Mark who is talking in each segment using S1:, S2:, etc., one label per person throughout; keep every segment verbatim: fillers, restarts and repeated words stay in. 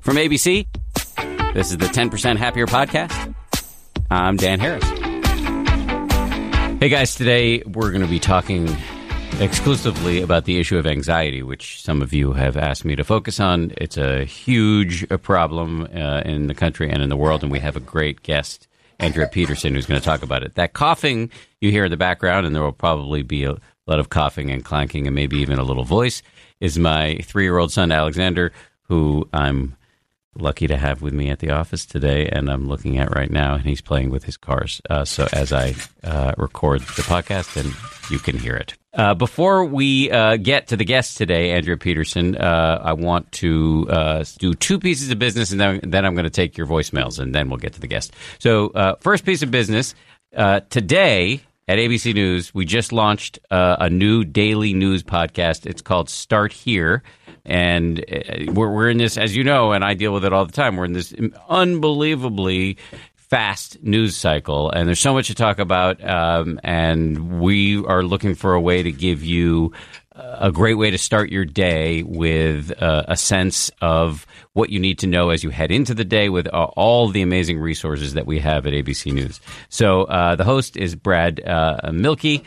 S1: From A B C, this is the ten percent Happier Podcast. I'm Dan Harris. Hey guys, today we're going to be talking exclusively about the issue of anxiety, which some of you have asked me to focus on. It's a huge problem uh, in the country and in the world, and we have a great guest, Andrea Peterson, who's going to talk about it. That coughing you hear in the background, and there will probably be a lot of coughing and clanking and maybe even a little voice, is my three-year-old son, Alexander, who I'm lucky to have with me at the office today, and I'm looking at right now, and he's playing with his cars. Uh, so as I uh, record the podcast, and you can hear it. Uh, before we uh, get to the guest today, Andrea Peterson, uh, I want to uh, do two pieces of business, and then, then I'm going to take your voicemails, and then we'll get to the guest. So uh, first piece of business, uh, today at A B C News, we just launched uh, a new daily news podcast. It's called Start Here. And we're, we're in this, as you know, and I deal with it all the time, we're in this unbelievably fast news cycle, and there's so much to talk about, um, and we are looking for a way to give you a great way to start your day with uh, a sense of what you need to know as you head into the day with uh, all the amazing resources that we have at A B C News. So uh, the host is Brad uh, Mielke.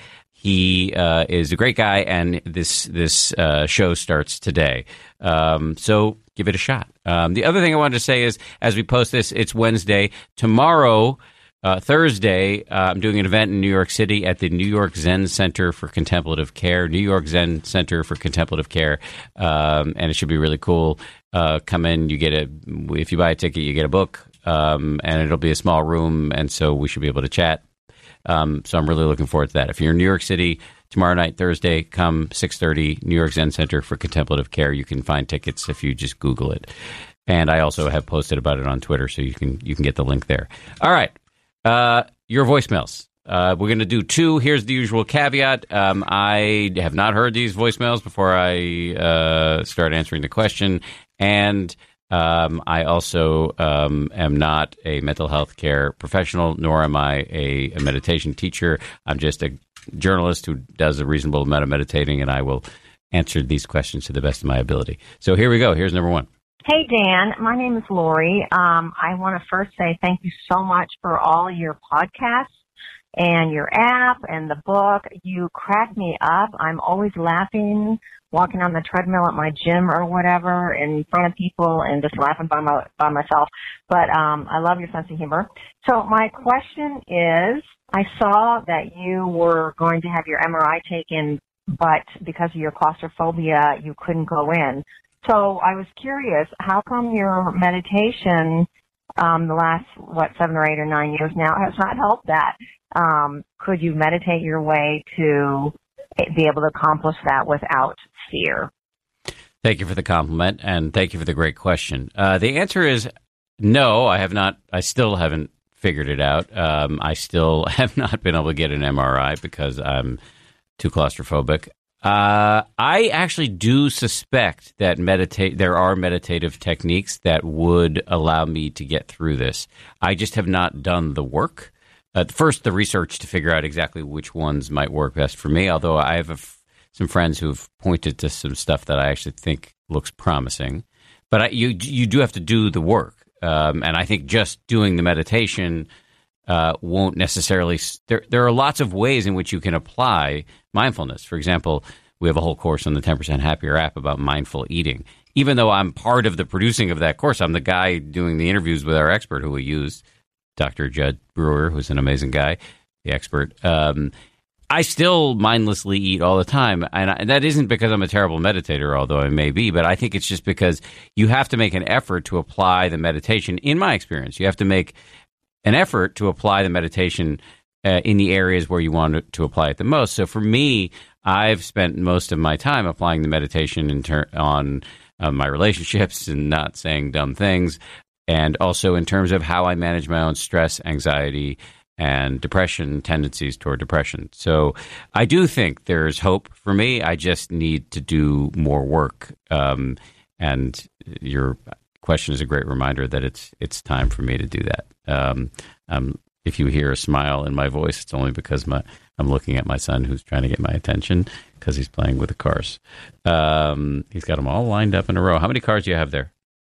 S1: He uh, is a great guy, and this this uh, show starts today. Um, so give it a shot. Um, the other thing I wanted to say is, as we post this, it's Wednesday. Tomorrow, uh, Thursday, uh, I'm doing an event in New York City at the New York Zen Center for Contemplative Care, New York Zen Center for Contemplative Care, um, and it should be really cool. Uh, come in, you get a if you buy a ticket, you get a book, um, and it'll be a small room, and so we should be able to chat. Um, so I'm really looking forward to that. If you're in New York City tomorrow night, Thursday, come six thirty, New York Zen Center for Contemplative Care. You can find tickets if you just Google it. And I also have posted about it on Twitter, so you can you can get the link there. All right. Uh, your voicemails. Uh, we're going to do two. Here's the usual caveat. Um, I have not heard these voicemails before I uh, start answering the question. And Um, I also um, am not a mental health care professional, nor am I a, a meditation teacher. I'm just a journalist who does a reasonable amount of meditating, and I will answer these questions to the best of my ability. So here we go. Here's number one.
S2: Hey, Dan. My name is Lori. Um, I want to first say thank you so much for all your podcasts and your app and the book. You crack me up. I'm always laughing, walking on the treadmill at my gym or whatever in front of people and just laughing by my by myself. But um, I love your sense of humor. So my question is, I saw that you were going to have your M R I taken, but because of your claustrophobia, you couldn't go in. So I was curious, how come your meditation um, the last, what, seven or eight or nine years now has not helped that? Um, could you meditate your way to be able to accomplish that without fear?
S1: Thank you for the compliment, and thank you for the great question. Uh, the answer is no, I have not. I still haven't figured it out. Um, I still have not been able to get an M R I because I'm too claustrophobic. Uh, I actually do suspect that meditate. There are meditative techniques that would allow me to get through this. I just have not done the work. Uh, first, the research to figure out exactly which ones might work best for me, although I have a f- some friends who've pointed to some stuff that I actually think looks promising. But I, you you do have to do the work. Um, and I think just doing the meditation uh, won't necessarily – there there are lots of ways in which you can apply mindfulness. For example, we have a whole course on the ten percent Happier app about mindful eating. Even though I'm part of the producing of that course, I'm the guy doing the interviews with our expert who we use, Doctor Judd Brewer, who's an amazing guy, the expert. Um, I still mindlessly eat all the time, and, I, and that isn't because I'm a terrible meditator, although I may be, but I think it's just because you have to make an effort to apply the meditation. In my experience, you have to make an effort to apply the meditation uh, in the areas where you want to, to apply it the most. So for me, I've spent most of my time applying the meditation in ter- on uh, my relationships and not saying dumb things, and also in terms of how I manage my own stress, anxiety, and depression, tendencies toward depression. So I do think there's hope for me. I just need to do more work. Um, and your question is a great reminder that it's it's time for me to do that. Um, um, if you hear a smile in my voice, it's only because my I'm looking at my son who's trying to get my attention because he's playing with the cars. Um, he's got them all lined up in a row. How many cars do you have there?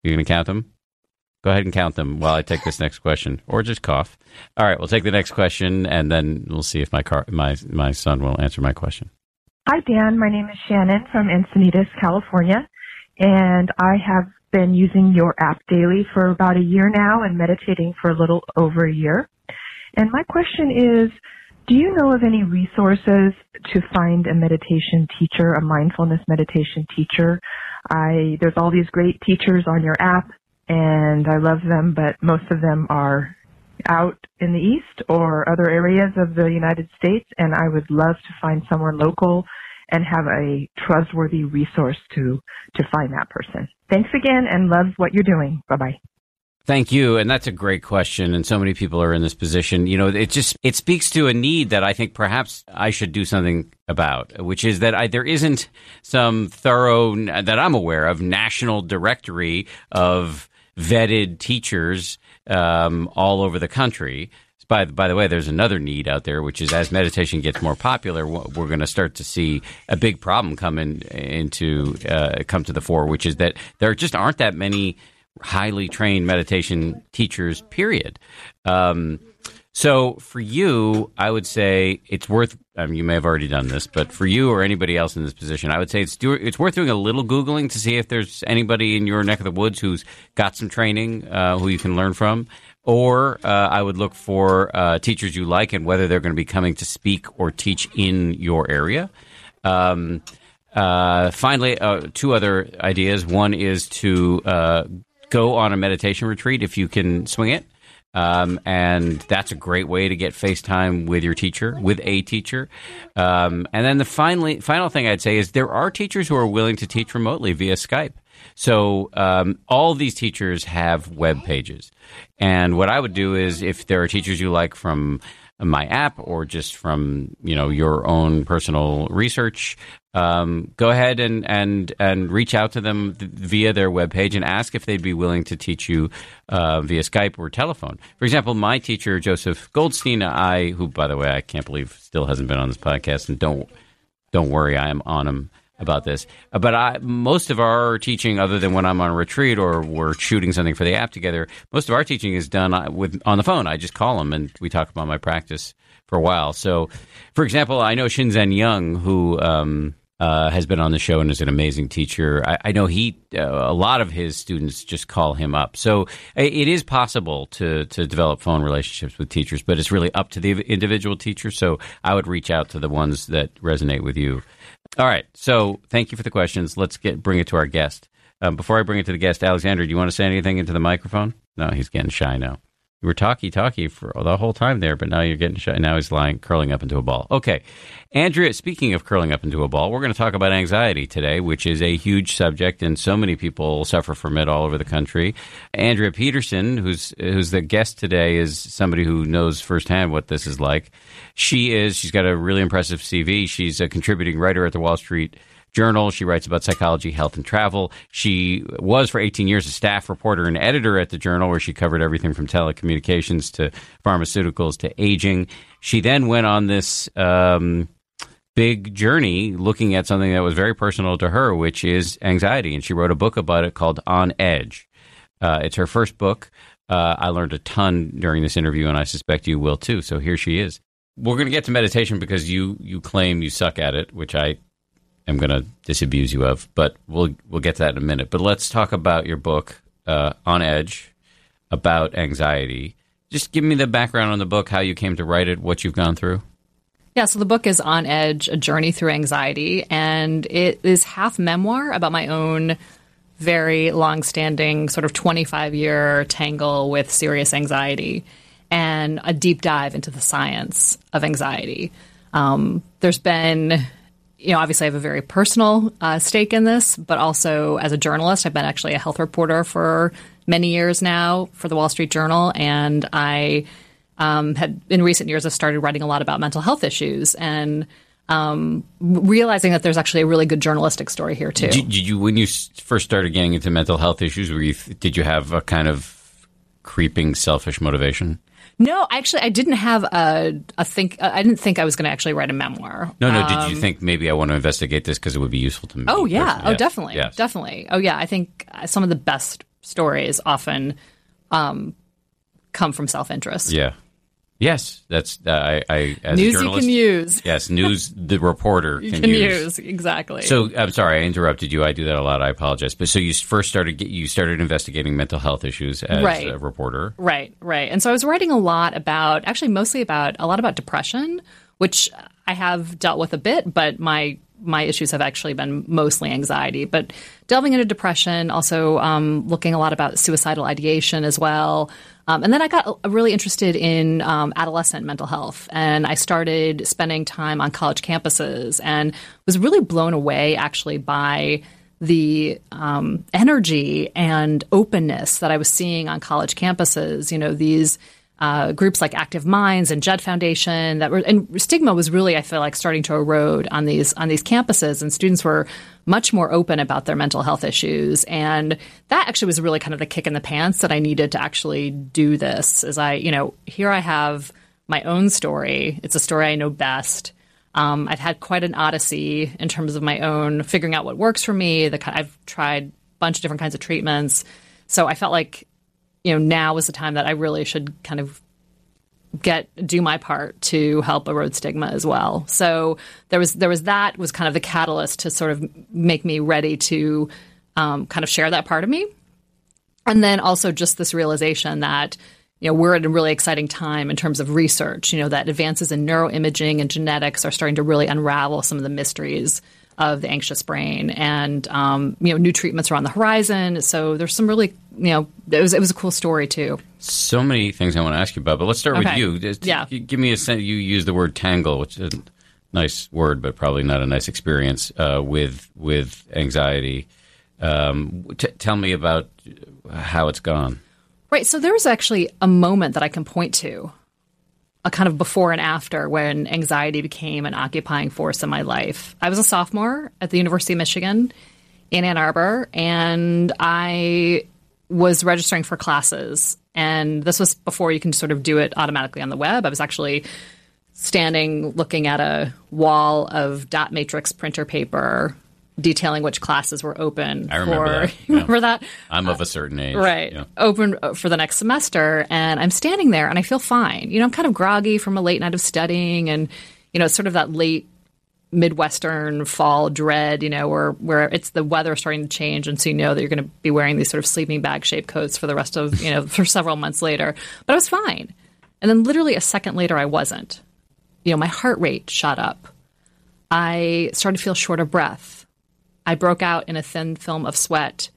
S1: You going to count them? Go ahead and count them while I take this next question, or just cough. All right, we'll take the next question, and then we'll see if my car, my my son will answer my question.
S3: Hi, Dan. My name is Shannon from Encinitas, California, and I have been using your app daily for about a year now and meditating for a little over a year. And my question is, do you know of any resources to find a meditation teacher, a mindfulness meditation teacher? I there's all these great teachers on your app, and I love them, but most of them are out in the East or other areas of the United States, and I would love to find somewhere local and have a trustworthy resource to, to find that person. Thanks again, and love what you're doing. Bye-bye.
S1: Thank you, and that's a great question, and so many people are in this position. You know, it just it speaks to a need that I think perhaps I should do something about, which is that I, there isn't some thorough, that I'm aware of, national directory of vetted teachers um, all over the country. By, by the way, there's another need out there, which is as meditation gets more popular, we're going to start to see a big problem come in, into uh, come to the fore, which is that there just aren't that many highly trained meditation teachers, period. Um, so for you, I would say it's worth, I mean, you may have already done this, but for you or anybody else in this position, I would say it's do, it's worth doing a little Googling to see if there's anybody in your neck of the woods who's got some training, uh, who you can learn from. Or uh, I would look for uh, teachers you like and whether they're going to be coming to speak or teach in your area. Um, uh, finally, uh, two other ideas. One is to uh, go on a meditation retreat if you can swing it. Um, and that's a great way to get FaceTime with your teacher, with a teacher. Um, and then the finally, final thing I'd say is there are teachers who are willing to teach remotely via Skype. So um, all of these teachers have web pages. And what I would do is if there are teachers you like from my app or just from, you know, your own personal research, um, go ahead and, and, and reach out to them th- via their webpage and ask if they'd be willing to teach you uh, via Skype or telephone. For example, my teacher, Joseph Goldstein, I, who, by the way, I can't believe still hasn't been on this podcast, and don't don't worry, I am on him about this. Uh, but I, most of our teaching, other than when I'm on a retreat or we're shooting something for the app together, most of our teaching is done with on the phone. I just call him and we talk about my practice for a while. So, for example, I know Shinzen Young, who um, uh, has been on the show and is an amazing teacher. I, I know he, uh, a lot of his students just call him up. So it is possible to to develop phone relationships with teachers, but it's really up to the individual teacher. So I would reach out to the ones that resonate with you. All right. So thank you for the questions. Let's get bring it to our guest. Um, before I bring it to the guest, Alexander, do you want to say anything into the microphone? No, he's getting shy now. You were talky-talky for the whole time there, but now you're getting shy. Now he's lying, curling up into a ball. Okay. Andrea, speaking of curling up into a ball, we're going to talk about anxiety today, which is a huge subject, and so many people suffer from it all over the country. Andrea Peterson, who's who's the guest today, is somebody who knows firsthand what this is like. She is, she's got a really impressive C V. She's a contributing writer at the Wall Street Journal. She writes about psychology, health, and travel. She was for eighteen years a staff reporter and editor at the Journal, where she covered everything from telecommunications to pharmaceuticals to aging. She then went on this um, big journey looking at something that was very personal to her, which is anxiety. And she wrote a book about it called On Edge. Uh, it's her first book. Uh, I learned a ton during this interview, and I suspect you will too. So here she is. We're going to get to meditation because you you claim you suck at it, which I I'm going to disabuse you of, but we'll we'll get to that in a minute. But let's talk about your book, uh, On Edge, about anxiety. Just give me the background on the book, how you came to write it, what you've gone through.
S4: Yeah, so the book is On Edge, A Journey Through Anxiety, and it is half memoir about my own very long-standing sort of twenty-five-year tangle with serious anxiety and a deep dive into the science of anxiety. Um, there's been... You know, obviously I have a very personal uh, stake in this, but also as a journalist, I've been actually a health reporter for many years now for the Wall Street Journal. And I um, had, in recent years, I've started writing a lot about mental health issues and um, realizing that there's actually a really good journalistic story here, too.
S1: Did, did you, when you first started getting into mental health issues, were you, did you have a kind of creeping selfish motivation?
S4: No, actually, I didn't have a, a think. I didn't think I was going to actually write a memoir.
S1: No, no.
S4: Um,
S1: did you think maybe I want to investigate this because it would be useful to me?
S4: Oh, yeah.
S1: Personally?
S4: Oh,
S1: yes.
S4: definitely.
S1: Yes.
S4: Definitely. Oh, yeah. I think some of the best stories often um, come from self-interest.
S1: Yeah. Yes, that's uh, I, I as
S4: news
S1: a journalist,
S4: you can use.
S1: Yes, news the reporter
S4: you
S1: can,
S4: can
S1: use.
S4: use exactly.
S1: So I'm sorry I interrupted you. I do that a lot. I apologize. But so you first started you started investigating mental health issues as
S4: right.
S1: a reporter,
S4: right? Right. And so I was writing a lot about, actually, mostly about a lot about depression, which I have dealt with a bit, but my my issues have actually been mostly anxiety. But delving into depression, also um, looking a lot about suicidal ideation as well. Um, and then I got really interested in um, adolescent mental health, and I started spending time on college campuses and was really blown away actually by the um, energy and openness that I was seeing on college campuses. You know, these uh, groups like Active Minds and Jed Foundation that were, and stigma was really, I feel like, starting to erode on these on these campuses, and students were much more open about their mental health issues. And that actually was really kind of the kick in the pants that I needed to actually do this. As I, you know, here I have my own story. It's a story I know best. Um, I've had quite an odyssey in terms of my own figuring out what works for me. The I've tried a bunch of different kinds of treatments. So I felt like, you know, now was the time that I really should kind of get do my part to help erode stigma as well. So there was there was that was kind of the catalyst to sort of make me ready to um, kind of share that part of me. And then also just this realization that, you know, we're at a really exciting time in terms of research, you know, that advances in neuroimaging and genetics are starting to really unravel some of the mysteries of the anxious brain. And, um, you know, new treatments are on the horizon. So there's some really, you know, it was it was a cool story, too.
S1: So many things I want to ask you about, but let's start
S4: Okay.
S1: with you. Just
S4: Yeah.
S1: Give me a sense. You use the word tangle, which is a nice word, but probably not a nice experience uh, with with anxiety. Um, t- tell me about how it's gone.
S4: Right. So there was actually a moment that I can point to, a kind of before and after, when anxiety became an occupying force in my life. I was a sophomore at the University of Michigan in Ann Arbor, and I was registering for classes. And this was before you can sort of do it automatically on the web. I was actually standing looking at a wall of dot matrix printer paper detailing which classes were open.
S1: I remember
S4: for,
S1: that. Yeah.
S4: Remember that?
S1: I'm of a certain age.
S4: Right.
S1: Yeah.
S4: Open for the next semester. And I'm standing there and I feel fine. You know, I'm kind of groggy from a late night of studying, and, you know, it's sort of that late Midwestern fall dread, you know, where, where it's the weather starting to change. And so you know that you're going to be wearing these sort of sleeping bag shaped coats for the rest of, you know, for several months later. But I was fine. And then literally a second later, I wasn't. You know, my heart rate shot up. I started to feel short of breath. I broke out in a thin film of sweat,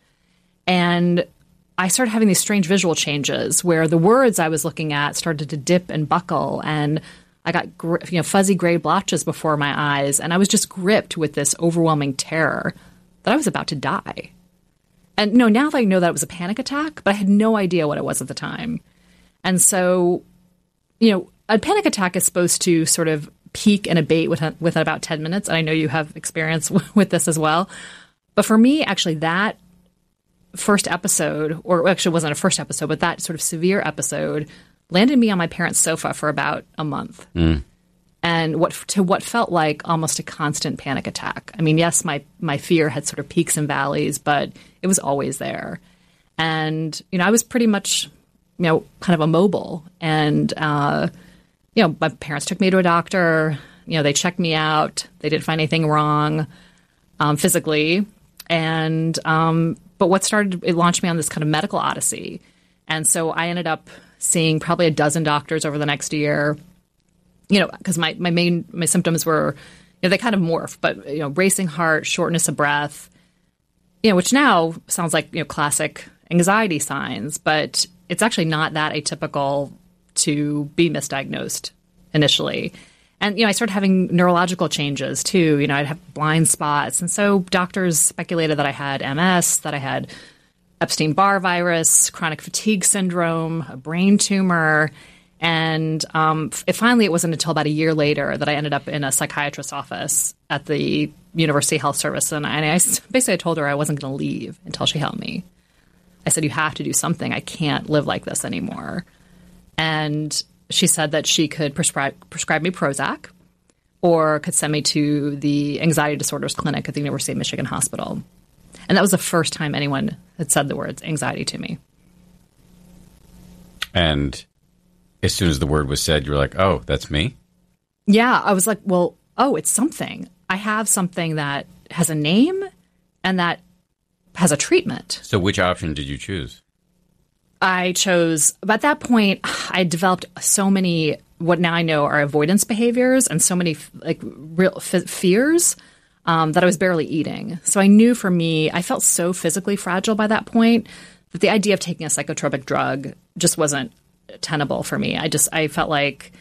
S4: and I started having these strange visual changes where the words I was looking at started to dip and buckle, and I got gr- you know fuzzy gray blotches before my eyes, and I was just gripped with this overwhelming terror that I was about to die. And no, now that I know that it was a panic attack, but I had no idea what it was at the time. And so, you know, a panic attack is supposed to sort of peak and abate within, within about ten minutes. And I know you have experience with this as well. But for me, actually, that first episode, or actually it wasn't a first episode, but that sort of severe episode landed me on my parents' sofa for about a month. Mm. And what to what felt like almost a constant panic attack. I mean, yes, my, my fear had sort of peaks and valleys, but it was always there. And, you know, I was pretty much, you know, kind of immobile. And, uh, you know, my parents took me to a doctor. You know, they checked me out. They didn't find anything wrong um, physically. And um, but what started, it launched me on this kind of medical odyssey. And so I ended up seeing probably a dozen doctors over the next year, you know, because my, my main, my symptoms were, you know, they kind of morph, but, you know, racing heart, shortness of breath, you know, which now sounds like, you know, classic anxiety signs, but it's actually not that atypical to be misdiagnosed initially. And, you know, I started having neurological changes too. You know, I'd have blind spots. And so doctors speculated that I had M S, that I had Epstein-Barr virus, chronic fatigue syndrome, a brain tumor. And um, it, finally, it wasn't until about a year later that I ended up in a psychiatrist's office at the University Health Service. And I, and I basically told her I wasn't going to leave until she helped me. I said, you have to do something. I can't live like this anymore. And she said that she could prescribe prescribe me Prozac or could send me to the anxiety disorders clinic at the University of Michigan Hospital. And that was the first time anyone had said the words anxiety to me.
S1: And as soon as the word was said, you were like, oh, that's me?
S4: Yeah, I was like, well, oh, it's something. I have something that has a name and that has a treatment.
S1: So which option did you choose?
S4: I chose, at that point, I developed so many, what now I know are avoidance behaviors and so many like real f- fears um, that I was barely eating. So I knew for me, I felt so physically fragile by that point that the idea of taking a psychotropic drug just wasn't tenable for me. I just, I felt like,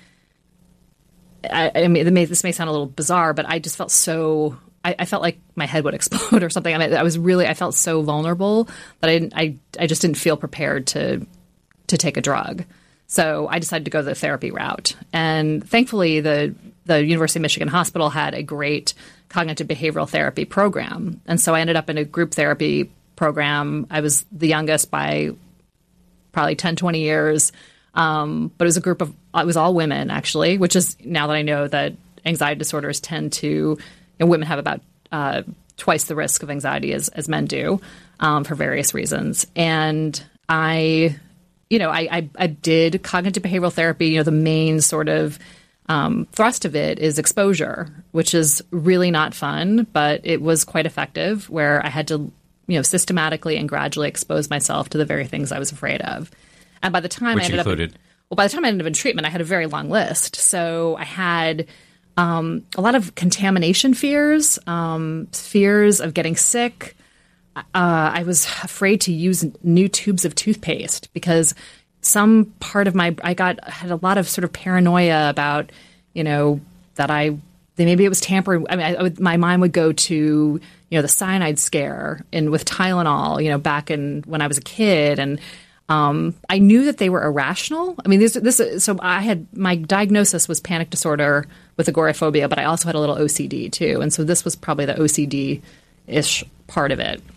S4: I, I mean, it may, this may sound a little bizarre, but I just felt so, I, I felt like my head would explode or something. I mean, I was really, I felt so vulnerable that I didn't, I, I just didn't feel prepared to, to take a drug. So I decided to go the therapy route. And thankfully, the, the University of Michigan Hospital had a great cognitive behavioral therapy program. And so I ended up in a group therapy program. I was the youngest by probably ten, twenty years. Um, but it was a group of, it was all women actually, which is now that I know that anxiety disorders tend to, you know, women have about uh, twice the risk of anxiety as, as men do um, for various reasons. And I, you know, I, I, I did cognitive behavioral therapy. You know, the main sort of um, thrust of it is exposure, which is really not fun, but it was quite effective where I had to, you know, systematically and gradually expose myself to the very things I was afraid of. And by the time
S1: Which
S4: I ended
S1: included?
S4: up, in, well, by the time I ended up in treatment, I had a very long list. So I had um, a lot of contamination fears, um, fears of getting sick. Uh, I was afraid to use new tubes of toothpaste because some part of my, I got had a lot of sort of paranoia about, you know, that I, that maybe it was tampered. I mean, I, I would, my mind would go to, you know, the cyanide scare and with Tylenol, you know, back in when I was a kid. And Um, I knew that they were irrational. I mean, this, this, so I had, my diagnosis was panic disorder with agoraphobia, but I also had a little O C D too. And so this was probably the O C D-ish part of it.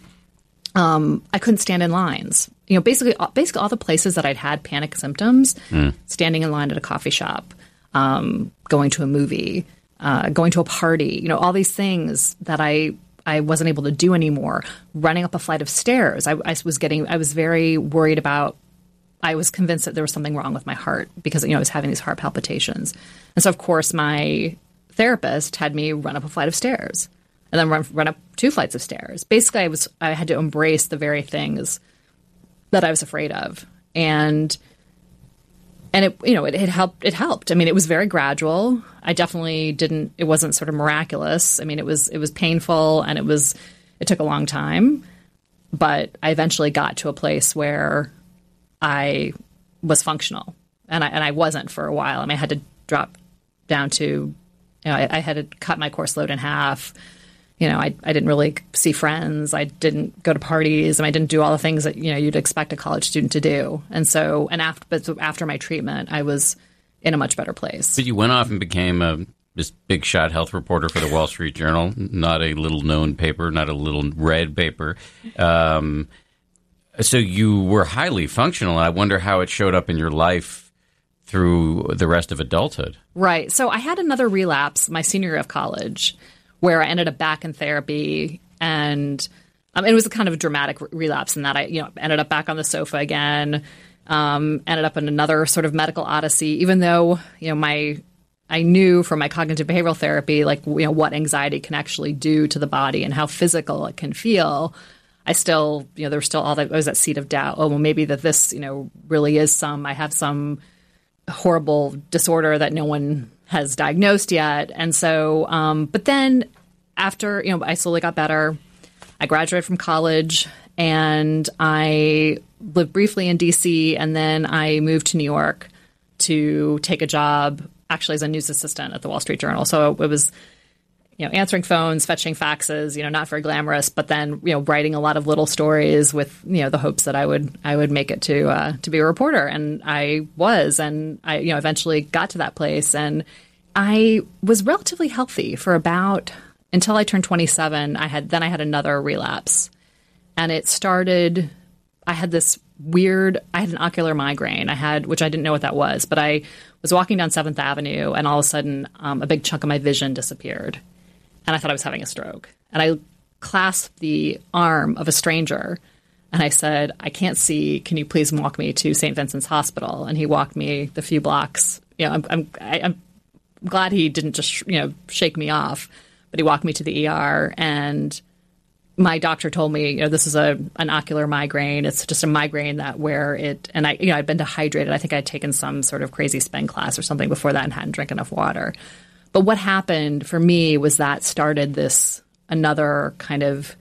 S4: Um, I couldn't stand in lines. You know, basically, basically all the places that I'd had panic symptoms, mm. standing in line at a coffee shop, um, going to a movie, uh, going to a party, you know, all these things that I, I wasn't able to do anymore. Running up a flight of stairs, I, I was getting, I was very worried about, I was convinced that there was something wrong with my heart because, you know, I was having these heart palpitations. And so, of course, my therapist had me run up a flight of stairs and then run, run up two flights of stairs. Basically, I was, I had to embrace the very things that I was afraid of. And And it, you know, it, it helped. It helped. I mean, it was very gradual. I definitely didn't. It wasn't sort of miraculous. I mean, it was. It was painful, and it was. It took a long time, but I eventually got to a place where I was functional, and I and I wasn't for a while. I mean, I had to drop down to, you know, I, I had to cut my course load in half. You know, I, I didn't really see friends. I didn't go to parties, and I didn't do all the things that, you know, you'd expect a college student to do. And so, and after, but after my treatment, I was in a much better place.
S1: But you went off and became a this big shot health reporter for the Wall Street Journal, not a little known paper, not a little read paper. Um, so you were highly functional. And I wonder how it showed up in your life through the rest of adulthood.
S4: Right. So I had another relapse my senior year of college, where I ended up back in therapy, and um, it was a kind of a dramatic re- relapse in that I, you know, ended up back on the sofa again, um, ended up in another sort of medical odyssey, even though, you know, my, I knew from my cognitive behavioral therapy, like, you know, what anxiety can actually do to the body and how physical it can feel. I still, you know, there was still all that, there was that seed of doubt. Oh, well, maybe that this, you know, really is some, I have some horrible disorder that no one has diagnosed yet. And so, um, but then after, you know, I slowly got better. I graduated from college and I lived briefly in D C, and then I moved to New York to take a job actually as a news assistant at the Wall Street Journal. So it was, you know, answering phones, fetching faxes, you know, not very glamorous, but then, you know, writing a lot of little stories with, you know, the hopes that I would, I would make it to, uh, to be a reporter. And I was, and I, you know, eventually got to that place, and I was relatively healthy for about, until I turned twenty-seven. I had, then I had another relapse, and it started, I had this weird, I had an ocular migraine. I had, which I didn't know what that was, but I was walking down seventh Avenue, and all of a sudden, um, a big chunk of my vision disappeared. And I thought I was having a stroke. And I clasped the arm of a stranger. And I said, I can't see. Can you please walk me to Saint Vincent's Hospital? And he walked me the few blocks. You know, I'm, I'm, I, I'm glad he didn't just, you know, shake me off, but he walked me to the E R. And my doctor told me, you know, this is a an ocular migraine. It's just a migraine that where it, and I, you know, I'd been dehydrated. I think I'd taken some sort of crazy spin class or something before that and hadn't drank enough water. But what happened for me was that started this another kind of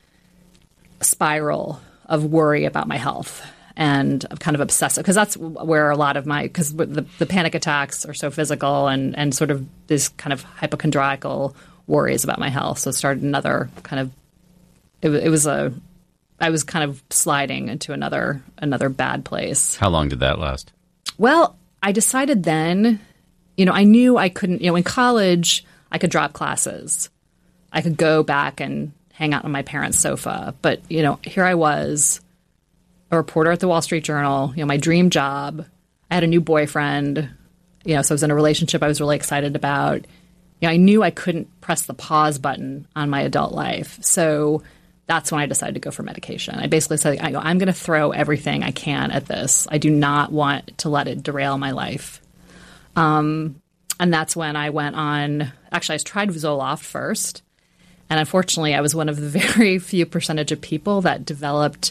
S4: spiral of worry about my health and of kind of obsessive, because that's where a lot of my, because the, the panic attacks are so physical and, and sort of this kind of hypochondriacal worries about my health. So it started another kind of, it, it was a, I was kind of sliding into another, another bad place.
S1: How long did that last?
S4: Well, I decided then, you know, I knew I couldn't, you know, in college, I could drop classes. I could go back and hang out on my parents' sofa. But, you know, here I was, a reporter at the Wall Street Journal, you know, my dream job. I had a new boyfriend, you know, so I was in a relationship I was really excited about. You know, I knew I couldn't press the pause button on my adult life. So that's when I decided to go for medication. I basically said, I go, I'm going to throw everything I can at this. I do not want to let it derail my life. Um, and that's when I went on, actually, I tried Zoloft first. And unfortunately, I was one of the very few percentage of people that developed,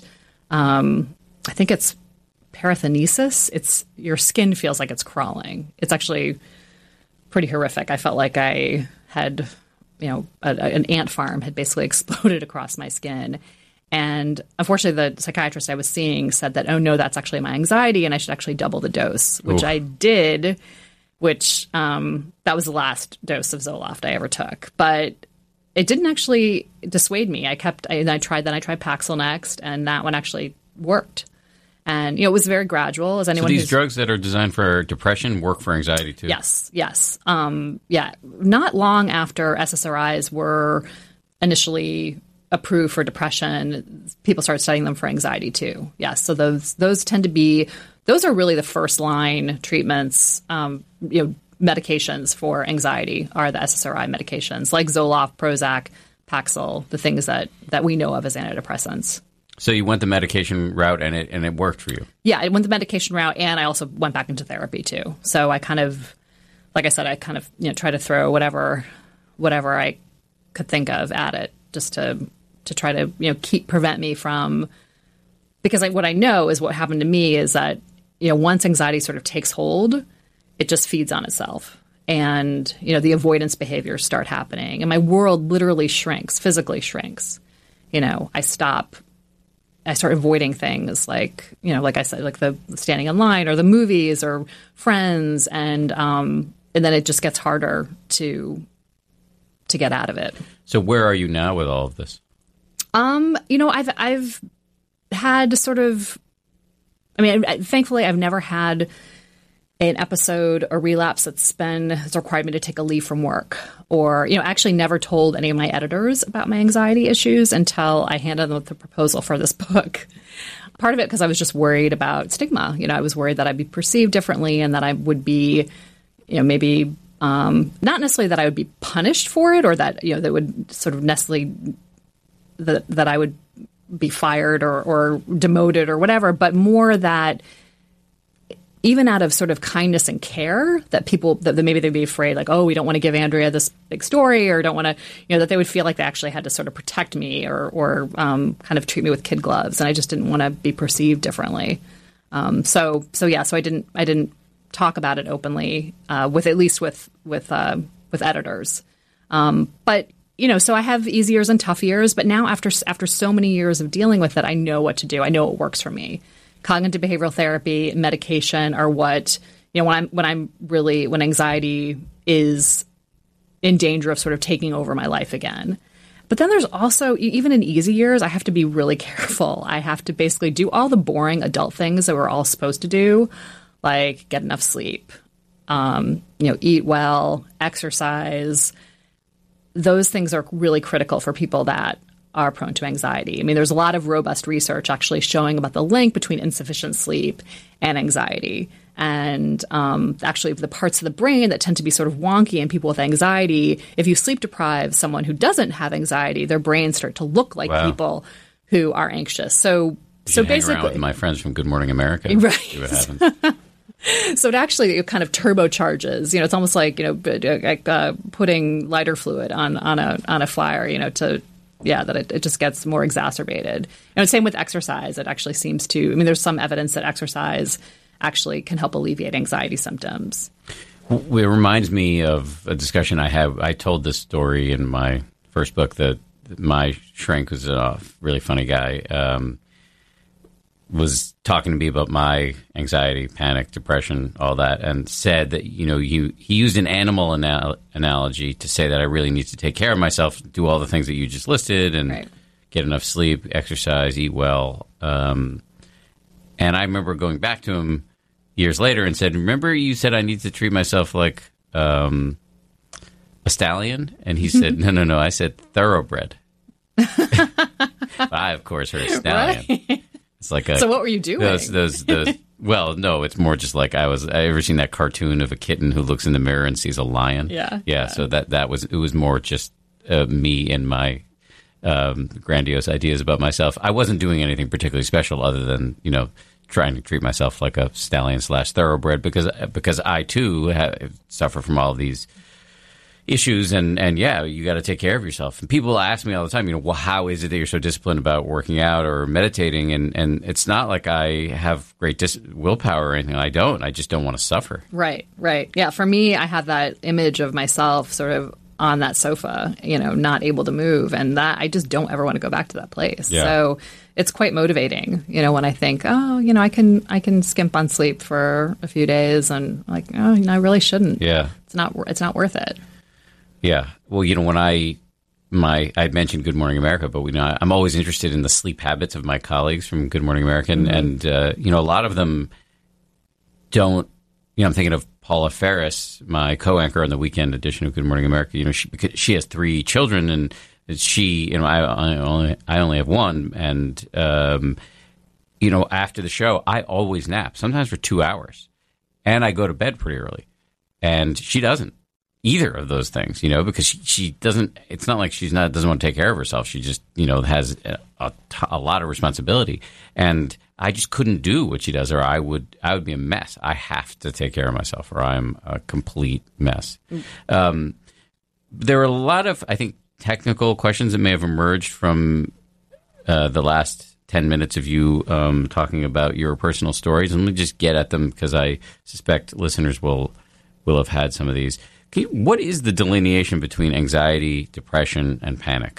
S4: um, I think it's parathenesis. It's your skin feels like it's crawling. It's actually pretty horrific. I felt like I had, you know, a, a, an ant farm had basically exploded across my skin. And unfortunately, the psychiatrist I was seeing said that, oh, no, that's actually my anxiety and I should actually double the dose, which Oof. I did, which um, that was the last dose of Zoloft I ever took. But it didn't actually dissuade me. I kept, I, I tried, then I tried Paxil next, and that one actually worked. And, you know, it was very gradual. As anyone
S1: so these
S4: who's,
S1: drugs that are designed for depression work for anxiety too?
S4: Yes, yes. Um, yeah. Not long after S S R Is were initially approved for depression, people started studying them for anxiety too. Yes. So those those tend to be, those are really the first line treatments, um, you know, medications for anxiety are the S S R I medications like Zoloft, Prozac, Paxil, the things that, that we know of as antidepressants.
S1: So you went the medication route and it and it worked for you?
S4: Yeah, I went the medication route and I also went back into therapy too. So I kind of, like I said, I kind of, you know, try to throw whatever whatever I could think of at it just to to try to, you know, keep prevent me from, because I, what I know is what happened to me is that, you know, once anxiety sort of takes hold, it just feeds on itself. And, you know, the avoidance behaviors start happening. And my world literally shrinks, physically shrinks. You know, I stop, I start avoiding things like, you know, like I said, like the standing in line or the movies or friends. And, um, and then it just gets harder to, to get out of it.
S1: So where are you now with all of this?
S4: Um, you know, I've, I've had sort of, I mean, I, thankfully I've never had an episode, a relapse that's been has required me to take a leave from work, or, you know, actually never told any of my editors about my anxiety issues until I handed them the proposal for this book. Part of it because I was just worried about stigma. You know, I was worried that I'd be perceived differently and that I would be, you know, maybe um, not necessarily that I would be punished for it or that, you know, that would sort of necessarily that that I would be fired or, or demoted or whatever, but more that even out of sort of kindness and care that people, that maybe they'd be afraid like, oh, we don't want to give Andrea this big story or don't want to, you know, that they would feel like they actually had to sort of protect me or, or um, kind of treat me with kid gloves. And I just didn't want to be perceived differently. Um, so, so yeah, so I didn't, I didn't talk about it openly uh, with, at least with, with, uh, with editors. Um, but, you know, so I have easy years and tough years, but now after, after so many years of dealing with it, I know what to do. I know what works for me. Cognitive behavioral therapy, medication are what, you know, when I'm when I'm really, when anxiety is in danger of sort of taking over my life again. But then there's also, even in easy years, I have to be really careful. I have to basically do all the boring adult things that we're all supposed to do, like get enough sleep, um, you know, eat well, exercise. Those things are really critical for people that are prone to anxiety. I mean, there's a lot of robust research actually showing about the link between insufficient sleep and anxiety. And um, actually, the parts of the brain that tend to be sort of wonky in people with anxiety, if you sleep deprive someone who doesn't have anxiety, their brains start to look like
S1: Wow.
S4: people who are anxious. So,
S1: You
S4: so
S1: should hang
S4: basically,
S1: around with my friends from Good Morning America.
S4: Right.
S1: See what happens.
S4: so it actually it kind of turbocharges. You know, it's almost like you know, like uh, putting lighter fluid on on a on a fire. You know, to yeah, that it, it just gets more exacerbated. And same with exercise. It actually seems to. I mean, there's some evidence that exercise actually can help alleviate anxiety symptoms.
S1: It reminds me of a discussion I had. I told this story in my first book that my shrink, who's a really funny guy, um, was talking to me about my anxiety, panic, depression, all that, and said that, you know, you, he used an animal anal- analogy to say that I really need to take care of myself, do all the things that you just listed, and
S4: Right.
S1: get enough sleep, exercise, eat well. Um, and I remember going back to him years later and said, remember you said I need to treat myself like um, a stallion? And he said, no, no, no. I said thoroughbred. I, of course, heard stallion.
S4: Right.
S1: It's like a,
S4: So what were you doing?
S1: Those, those, those. Well, no, it's more just like I was. I ever seen that cartoon of a kitten who looks in the mirror and sees a lion?
S4: Yeah.
S1: yeah.
S4: Yeah.
S1: So that that was it. Was more just uh, me and my um, grandiose ideas about myself. I wasn't doing anything particularly special other than, you know, trying to treat myself like a stallion slash thoroughbred because because I too have, suffer from all of these issues, and, and yeah, you got to take care of yourself. And people ask me all the time, you know, well, how is it that you're so disciplined about working out or meditating? And, and it's not like I have great dis- willpower or anything. I don't. I just don't want to suffer.
S4: Right, right. Yeah, for me, I have that image of myself sort of on that sofa, you know, not able to move. And that I just don't ever want to go back to that place.
S1: Yeah.
S4: So it's quite motivating, you know, when I think, oh, you know, I can I can skimp on sleep for a few days and like, oh, you know, I really shouldn't.
S1: Yeah.
S4: It's not it's not worth it.
S1: Yeah. Well, you know, when I my I mentioned Good Morning America, but we know I'm always interested in the sleep habits of my colleagues from Good Morning America, and,
S4: Mm-hmm.
S1: and uh, you know, a lot of them don't. You know, I'm thinking of Paula Ferris, my co-anchor on the weekend edition of Good Morning America. You know, she because she has three children, and she, you know, I, I only I only have one, and um, you know, after the show, I always nap, sometimes for two hours, and I go to bed pretty early, and she doesn't. Either of those things, you know, because she, she doesn't, it's not like she's not, doesn't want to take care of herself. She just, you know, has a, a, a lot of responsibility. And I just couldn't do what she does, or I would, I would be a mess. I have to take care of myself, or I'm a complete mess. Um, there are a lot of, I think, technical questions that may have emerged from uh, the last ten minutes of you um, talking about your personal stories. And let me just get at them because I suspect listeners will, will have had some of these. What is the delineation between anxiety, depression, and panic?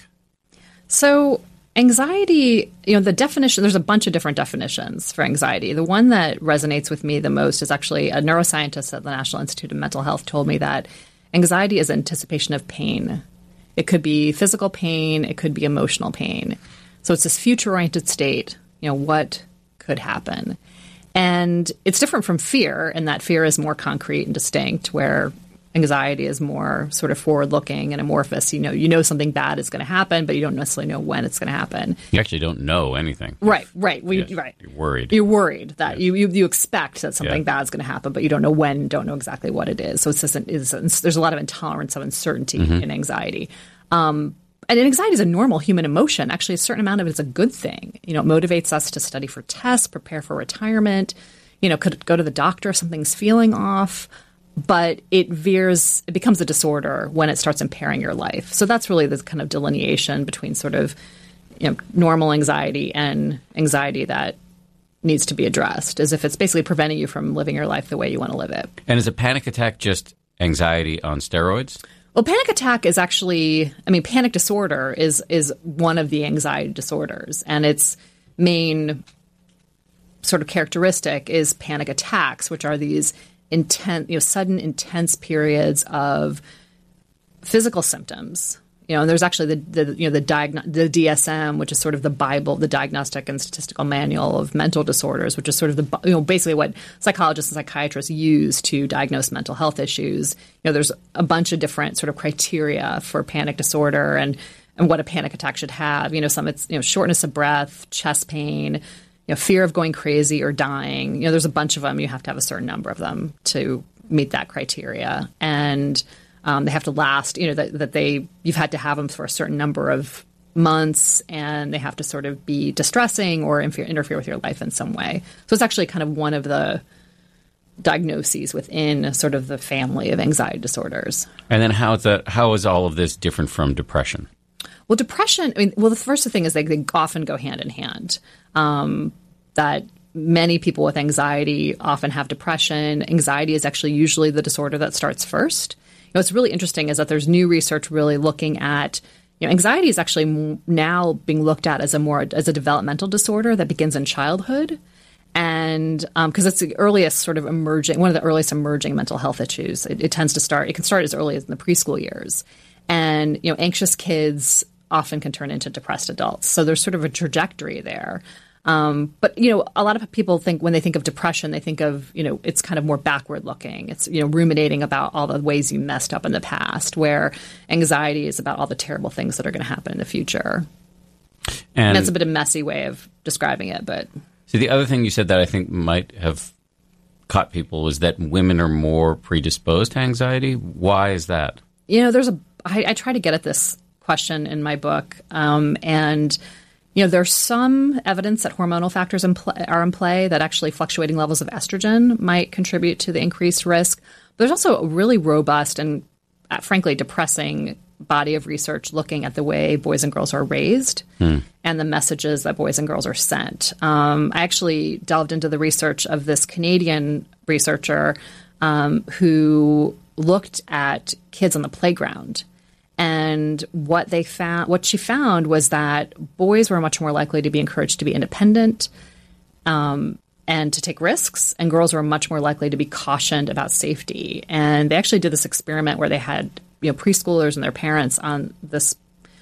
S4: So anxiety, you know, the definition, there's a bunch of different definitions for anxiety. The one that resonates with me the most is actually a neuroscientist at the National Institute of Mental Health told me that anxiety is anticipation of pain. It could be physical pain. It could be emotional pain. So it's this future-oriented state, you know, what could happen. And it's different from fear in that fear is more concrete and distinct, where anxiety is more sort of forward-looking and amorphous. You know, you know something bad is going to happen, but you don't necessarily know when it's going to happen.
S1: You actually don't know anything.
S4: Right, right, well,
S1: Yes,
S4: you, right.
S1: You're worried.
S4: You're worried that
S1: Yes.
S4: you, you you expect that something
S1: Yeah.
S4: bad is going to happen, but you don't know when, don't know exactly what it is. So it's just an, it's, it's, there's a lot of intolerance of uncertainty
S1: Mm-hmm.
S4: in anxiety. Um, and anxiety is a normal human emotion. Actually, a certain amount of it is a good thing. You know, it motivates us to study for tests, prepare for retirement. You know, could go to the doctor if something's feeling off. But it veers, it becomes a disorder when it starts impairing your life. So that's really the kind of delineation between sort of, you know, normal anxiety and anxiety that needs to be addressed, as if it's basically preventing you from living your life the way you want to live it.
S1: And is a panic attack just anxiety on steroids?
S4: Well, panic attack is actually, I mean, panic disorder is is one of the anxiety disorders, and its main sort of characteristic is panic attacks, which are these intense, you know, sudden, intense periods of physical symptoms. You know, and there's actually the, the you know the diagno- the D S M, which is sort of the Bible, the Diagnostic and Statistical Manual of Mental Disorders, which is sort of the, you know, basically what psychologists and psychiatrists use to diagnose mental health issues. You know, there's a bunch of different sort of criteria for panic disorder and and what a panic attack should have. You know, some it's, you know, shortness of breath, chest pain, you know, fear of going crazy or dying. You know, there's a bunch of them. You have to have a certain number of them to meet that criteria. And um, they have to last, you know, that, that they, you've had to have them for a certain number of months, and they have to sort of be distressing or infer- interfere with your life in some way. So it's actually kind of one of the diagnoses within sort of the family of anxiety disorders.
S1: And then how is that, how is all of this different from depression?
S4: Well, depression, I mean, well, the first thing is they, they often go hand in hand. Um, that many people with anxiety often have depression. Anxiety is actually usually the disorder that starts first. You know, what's really interesting is that there's new research really looking at, you know, anxiety is actually m- now being looked at as a more, as a developmental disorder that begins in childhood. And because um, it's the earliest sort of emerging, one of the earliest emerging mental health issues. It, it tends to start, it can start as early as in the preschool years. And, you know, anxious kids often can turn into depressed adults. So there's sort of a trajectory there. Um, but, you know, a lot of people think when they think of depression, they think of, you know, it's kind of more backward looking. It's, you know, ruminating about all the ways you messed up in the past, where anxiety is about all the terrible things that are going to happen in the future. And, and that's a bit of a messy way of describing it. But
S1: so the other thing you said that I think might have caught people was that women are more predisposed to anxiety. Why is that? You
S4: know, there's a, I, I try to get at this question in my book. Um, and, you know, there's some evidence that hormonal factors in pl- are in play, that actually fluctuating levels of estrogen might contribute to the increased risk. But there's also a really robust and, uh, frankly, depressing body of research looking at the way boys and girls are raised hmm. and the messages that boys and girls are sent. Um, I actually delved into the research of this Canadian researcher um, who looked at kids on the playground. And what they found, what she found was that boys were much more likely to be encouraged to be independent um, and to take risks, and girls were much more likely to be cautioned about safety. And they actually did this experiment where they had, you know, preschoolers and their parents on this.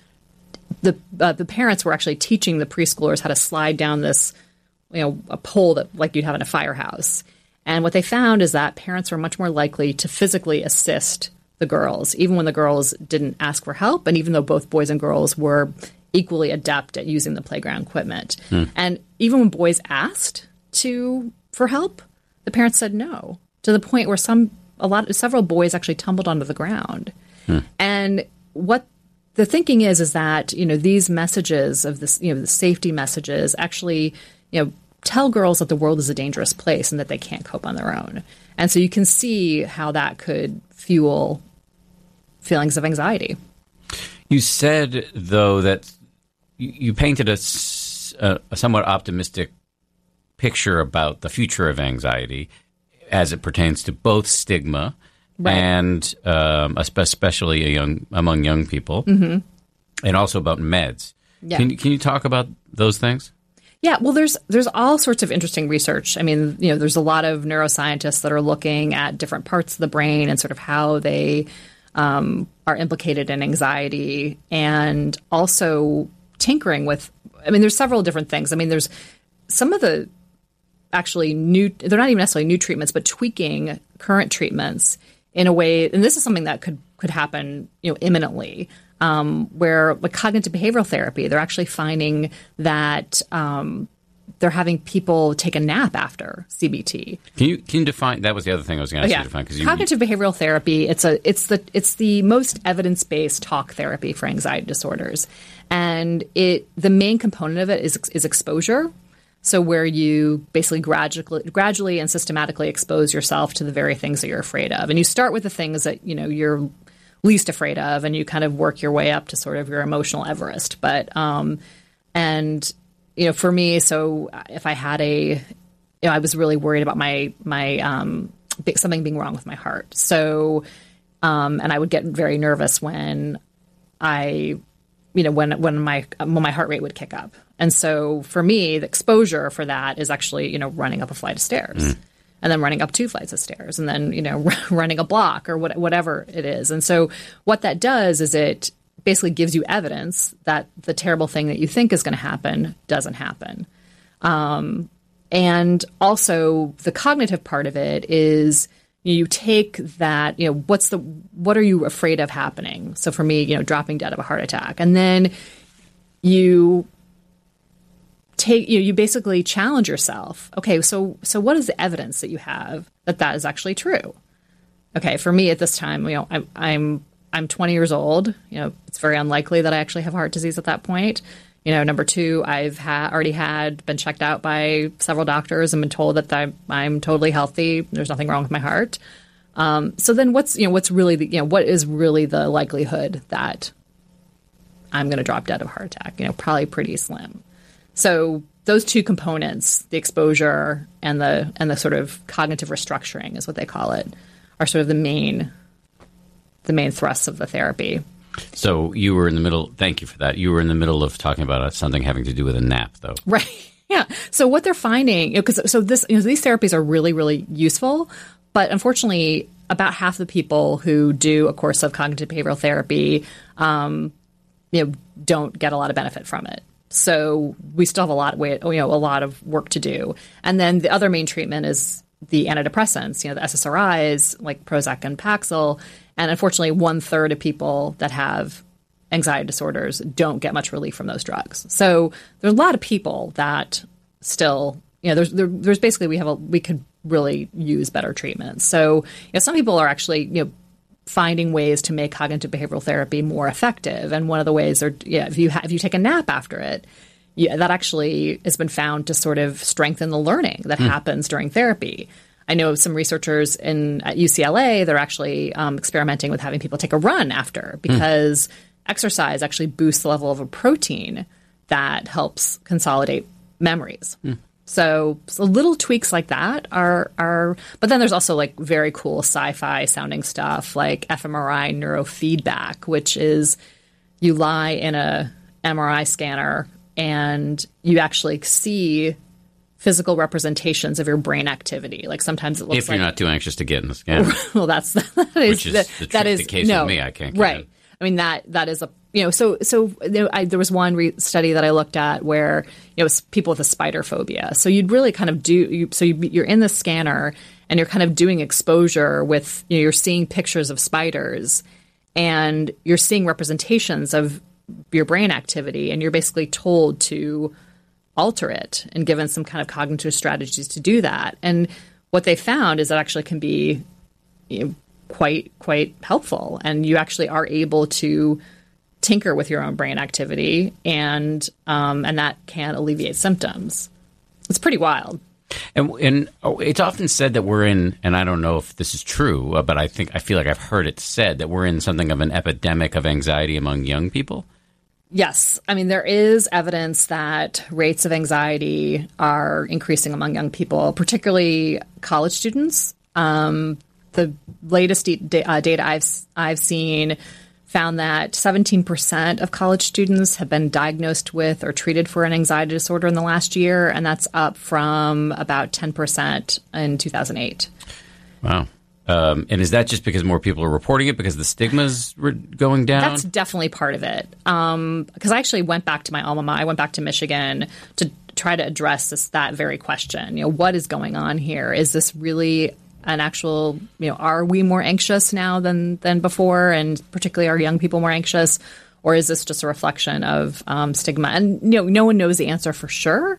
S4: The uh, the parents were actually teaching the preschoolers how to slide down this, you know, a pole that like you'd have in a firehouse. And what they found is that parents were much more likely to physically assist the girls, even when the girls didn't ask for help, and even though both boys and girls were equally adept at using the playground equipment. Hmm. And even when boys asked to for help, the parents said no, to the point where some a lot several boys actually tumbled onto the ground. Hmm. And what the thinking is is that, you know, these messages of this, you know, the safety messages actually, you know, tell girls that the world is a dangerous place and that they can't cope on their own. And so you can see how that could fuel feelings of anxiety.
S1: You said, though, that you, you painted a, a, a somewhat optimistic picture about the future of anxiety as it pertains to both stigma right. and um, especially a young, among young people, mm-hmm. and also about meds. Yeah. Can, can you talk about those things?
S4: Yeah, well, there's there's all sorts of interesting research. I mean, you know, there's a lot of neuroscientists that are looking at different parts of the brain and sort of how they um, are implicated in anxiety, and also tinkering with. I mean, there's several different things. I mean, there's some of the actually new. They're not even necessarily new treatments, but tweaking current treatments in a way. And this is something that could could happen, you know, imminently. Um, where like cognitive behavioral therapy, they're actually finding that um, they're having people take a nap after C B T.
S1: Can you can you define? That was the other thing I was going to ask
S4: yeah.
S1: you to define. 'Cause you,
S4: cognitive behavioral therapy, it's a it's the it's the most evidence based talk therapy for anxiety disorders, and it the main component of it is is exposure. So where you basically gradually gradually and systematically expose yourself to the very things that you're afraid of, and you start with the things that you know you're least afraid of, and you kind of work your way up to sort of your emotional Everest. But um, and you know, for me, so if I had a, you know, I was really worried about my my um, something being wrong with my heart. So um, and I would get very nervous when I, you know, when when my when my heart rate would kick up. And so for me, the exposure for that is actually, you know, running up a flight of stairs. Mm. And then running up two flights of stairs, and then, you know, running a block or what, whatever it is. And so what that does is it basically gives you evidence that the terrible thing that you think is going to happen doesn't happen. Um, and also the cognitive part of it is you take that, you know, what's the what are you afraid of happening? So for me, you know, dropping dead of a heart attack. And then you, take you know, you basically challenge yourself. Okay, so so what is the evidence that you have that that is actually true? Okay, for me at this time, you know, I'm I'm I'm twenty years old. You know, it's very unlikely that I actually have heart disease at that point. You know, number two, I've ha- already had been checked out by several doctors and been told that I'm, I'm totally healthy. There's nothing wrong with my heart. Um, so then, what's you know what's really the, you know what is really the likelihood that I'm going to drop dead of a heart attack? You know, probably pretty slim. So those two components, the exposure and the and the sort of cognitive restructuring, is what they call it, are sort of the main the main thrusts of the therapy.
S1: So you were in the middle. Thank you for that. You were in the middle of talking about something having to do with a nap, though.
S4: Right. Yeah. So what they're finding, because you know, so this you know, these therapies are really, really useful, but unfortunately, about half the people who do a course of cognitive behavioral therapy, um, you know, don't get a lot of benefit from it. So we still have a lot of way, you know, a lot of work to do. And then the other main treatment is the antidepressants, you know, the S S R Is like Prozac and Paxil. And unfortunately, one third of people that have anxiety disorders don't get much relief from those drugs. So there's a lot of people that still, you know, there's there, there's basically we have a we could really use better treatments. So you know, some people are actually you know finding ways to make cognitive behavioral therapy more effective. And one of the ways are yeah, if you ha- if you take a nap after it, yeah, that actually has been found to sort of strengthen the learning that mm. happens during therapy. I know some researchers in at U C L A, they're actually um, experimenting with having people take a run after because mm. exercise actually boosts the level of a protein that helps consolidate memories. Mm. So, so little tweaks like that are, are – but then there's also like very cool sci-fi sounding stuff like fMRI neurofeedback, which is you lie in a M R I scanner and you actually see – physical representations of your brain activity. Like sometimes it looks
S1: if
S4: like...
S1: you're not too anxious to get in the scanner.
S4: Well, that's... That is,
S1: Which is
S4: that,
S1: the,
S4: that is,
S1: the case
S4: no,
S1: with me. I can't get
S4: Right.
S1: in.
S4: I mean, that that is a... You know, so so you know, I, there was one re- study that I looked at where, you know, it was people with a spider phobia. So you'd really kind of do... You, so you, you're in the scanner and you're kind of doing exposure with... You know, you're seeing pictures of spiders and you're seeing representations of your brain activity and you're basically told to alter it and given some kind of cognitive strategies to do that. And what they found is that actually can be you know, quite quite helpful. And you actually are able to tinker with your own brain activity and um, and that can alleviate symptoms. It's pretty wild.
S1: And, and oh, it's often said that we're in, and I don't know if this is true, uh, but I think I feel like I've heard it said that we're in something of an epidemic of anxiety among young people.
S4: Yes. I mean, there is evidence that rates of anxiety are increasing among young people, particularly college students. Um, the latest de- uh, data I've I've seen found that seventeen percent of college students have been diagnosed with or treated for an anxiety disorder in the last year, and that's up from about ten percent in two thousand eight.
S1: Wow. Um, and is that just because more people are reporting it because the stigma's re- going down?
S4: That's definitely part of it. Um, because I actually went back to my alma mater. I went back to Michigan to try to address this, that very question. You know, what is going on here? Is this really an actual, you know, are we more anxious now than, than before? And particularly are young people more anxious? Or is this just a reflection of um, stigma? And, you know, no one knows the answer for sure.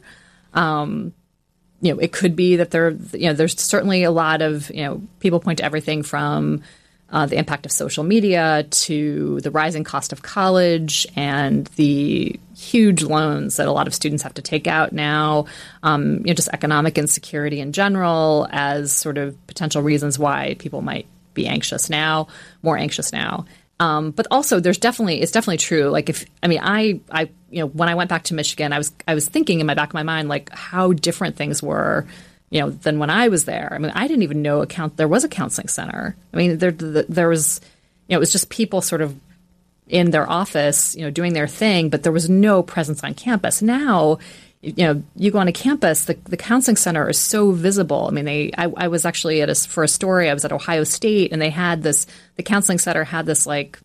S4: Um You know, it could be that there, you know, there's certainly a lot of, you know, people point to everything from uh, the impact of social media to the rising cost of college and the huge loans that a lot of students have to take out now, um, you know, just economic insecurity in general as sort of potential reasons why people might be anxious now, more anxious now. Um, but also, there's definitely it's definitely true. Like if I mean, I I you know when I went back to Michigan, I was I was thinking in my back of my mind like how different things were, you know, than when I was there. I mean, I didn't even know a count there was a counseling center. I mean, there there was, you know, it was just people sort of in their office, you know, doing their thing, but there was no presence on campus. Now, you know, you go on a campus, the, the counseling center is so visible. I mean, they, I, I was actually at a, for a story, I was at Ohio State and they had this, the counseling center had this like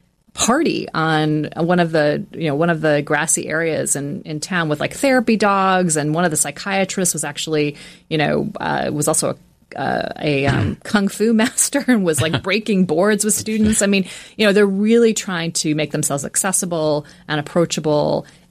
S4: party on one of the, you know, one of the grassy areas in, in town with like therapy dogs. And one of the psychiatrists was actually, you know, uh, was also a Uh, a um, kung fu master and was like breaking boards with students. I mean, you know, they're really trying to make themselves accessible and approachable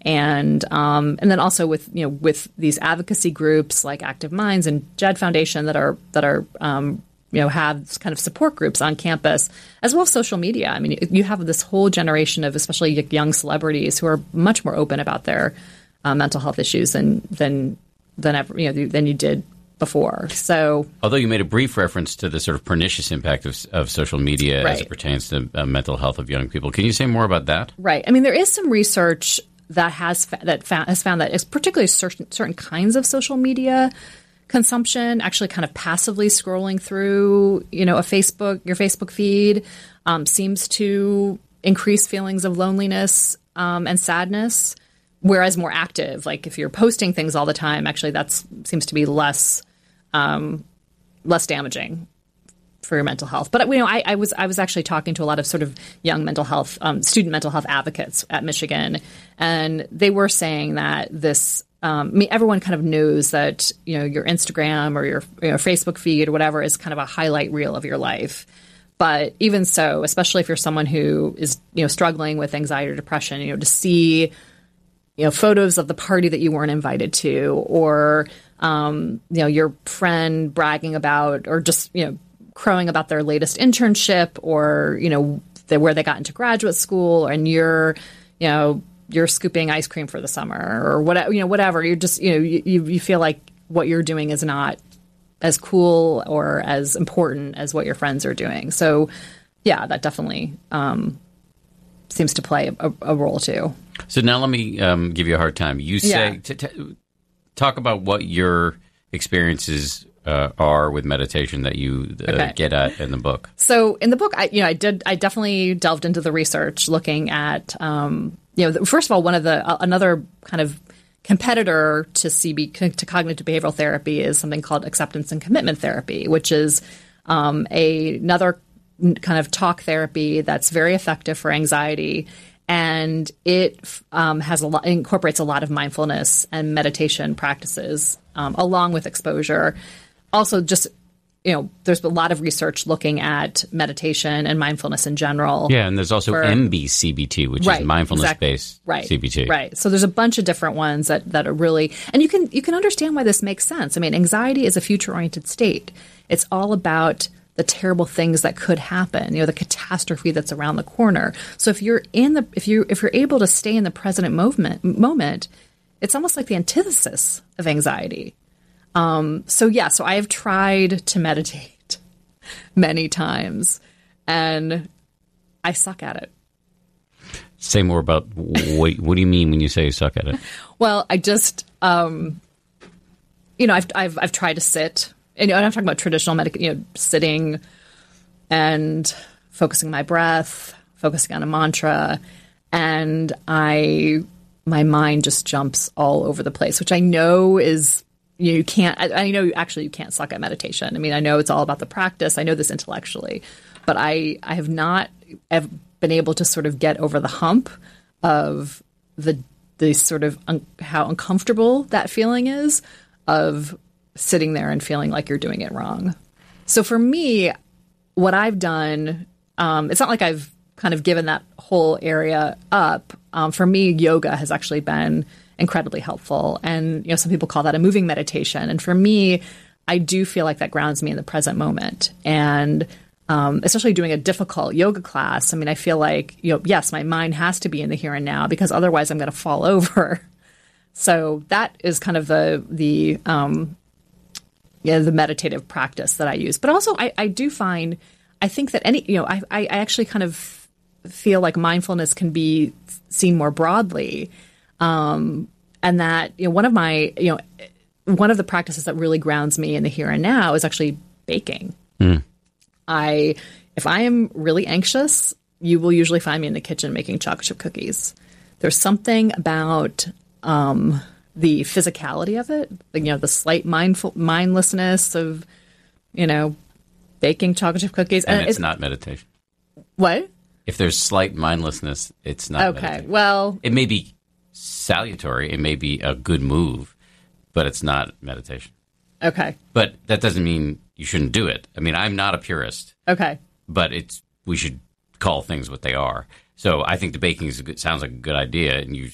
S4: And um, and then also with you know with these advocacy groups like Active Minds and Jed Foundation that are that are um, you know have kind of support groups on campus, as well as social media. I mean, you have this whole generation of especially young celebrities who are much more open about their uh, mental health issues than than than ever you know than you did before. So,
S1: although you made a brief reference to the sort of pernicious impact of, of social media
S4: right.
S1: as it pertains to uh, mental health of young people, can you say more about that?
S4: Right. I mean, there is some research that has fa- that fa- has found that it's particularly certain certain kinds of social media consumption, actually kind of passively scrolling through, you know, a Facebook your Facebook feed um, seems to increase feelings of loneliness um, and sadness, whereas more active, like if you're posting things all the time, actually that seems to be less um, less damaging for your mental health. But you know, I, I was I was actually talking to a lot of sort of young mental health, um, student mental health advocates at Michigan, and they were saying that this. Um, I mean, everyone kind of knows that you know your Instagram or your you know, Facebook feed or whatever is kind of a highlight reel of your life. But even so, especially if you're someone who is you know struggling with anxiety or depression, you know, to see you know photos of the party that you weren't invited to, or um, you know your friend bragging about, or just you know. crowing about their latest internship, or you know the, where they got into graduate school, and you're you know you're scooping ice cream for the summer or whatever you know whatever you're just you know you, you feel like what you're doing is not as cool or as important as what your friends are doing. So yeah, that definitely um, seems to play a, a role too.
S1: So now let me um, give you a hard time. You say
S4: yeah.
S1: t- t- talk about what your experiences Uh, are with meditation that you uh,
S4: okay.
S1: get at in the book.
S4: So in the book, I you know I did I definitely delved into the research, looking at um, you know first of all, one of the uh, another kind of competitor to C B to cognitive behavioral therapy is something called acceptance and commitment therapy, which is um, a, another kind of talk therapy that's very effective for anxiety. And it um, has a lot, incorporates a lot of mindfulness and meditation practices um, along with exposure. Also, just, you know, there's a lot of research looking at meditation and mindfulness in general.
S1: Yeah, and there's also
S4: for,
S1: M B C B T, which
S4: right,
S1: is mindfulness-based
S4: exactly, right,
S1: C B T.
S4: Right. So there's a bunch of different ones that, that are really – and you can you can understand why this makes sense. I mean, anxiety is a future-oriented state. It's all about the terrible things that could happen, you know, the catastrophe that's around the corner. So if you're in the if you if you're able to stay in the present moment moment, it's almost like the antithesis of anxiety. Um, so yeah, so I have tried to meditate many times, and I suck at it.
S1: Say more about what, what do you mean when you say you suck at it?
S4: Well, I just, um, you know, I've I've I've tried to sit, and you know, I'm talking about traditional medic, you know, sitting and focusing my breath, focusing on a mantra, and I my mind just jumps all over the place, which I know is. You can't, I, I know actually you can't suck at meditation. I mean, I know it's all about the practice. I know this intellectually, but I, I have not have been able to sort of get over the hump of the, the sort of un, how uncomfortable that feeling is of sitting there and feeling like you're doing it wrong. So for me, what I've done, um, it's not like I've kind of given that whole area up. Um, for me, yoga has actually been incredibly helpful. And, you know, some people call that a moving meditation. And for me, I do feel like that grounds me in the present moment. And um, especially doing a difficult yoga class, I mean, I feel like, you know, yes, my mind has to be in the here and now because otherwise I'm going to fall over. So that is kind of the, the, um, yeah, the meditative practice that I use. But also I, I do find, I think that any, you know, I, I actually kind of feel like mindfulness can be seen more broadly. Um, and that, you know, one of my, you know, one of the practices that really grounds me in the here and now is actually baking. Mm. I, if I am really anxious, you will usually find me in the kitchen making chocolate chip cookies. There's something about, um, the physicality of it, you know, the slight mindful mindlessness of, you know, baking chocolate chip cookies.
S1: And, and it's,
S4: it's
S1: not meditation.
S4: What?
S1: If there's slight mindlessness, it's not
S4: okay.
S1: meditation.
S4: Well,
S1: it may be salutary, it may be a good move, but it's not meditation.
S4: Okay.
S1: But that doesn't mean you shouldn't do it. I mean, I'm not a purist.
S4: Okay.
S1: But it's we should call things what they are. So I think the baking is a good, sounds like a good idea, and you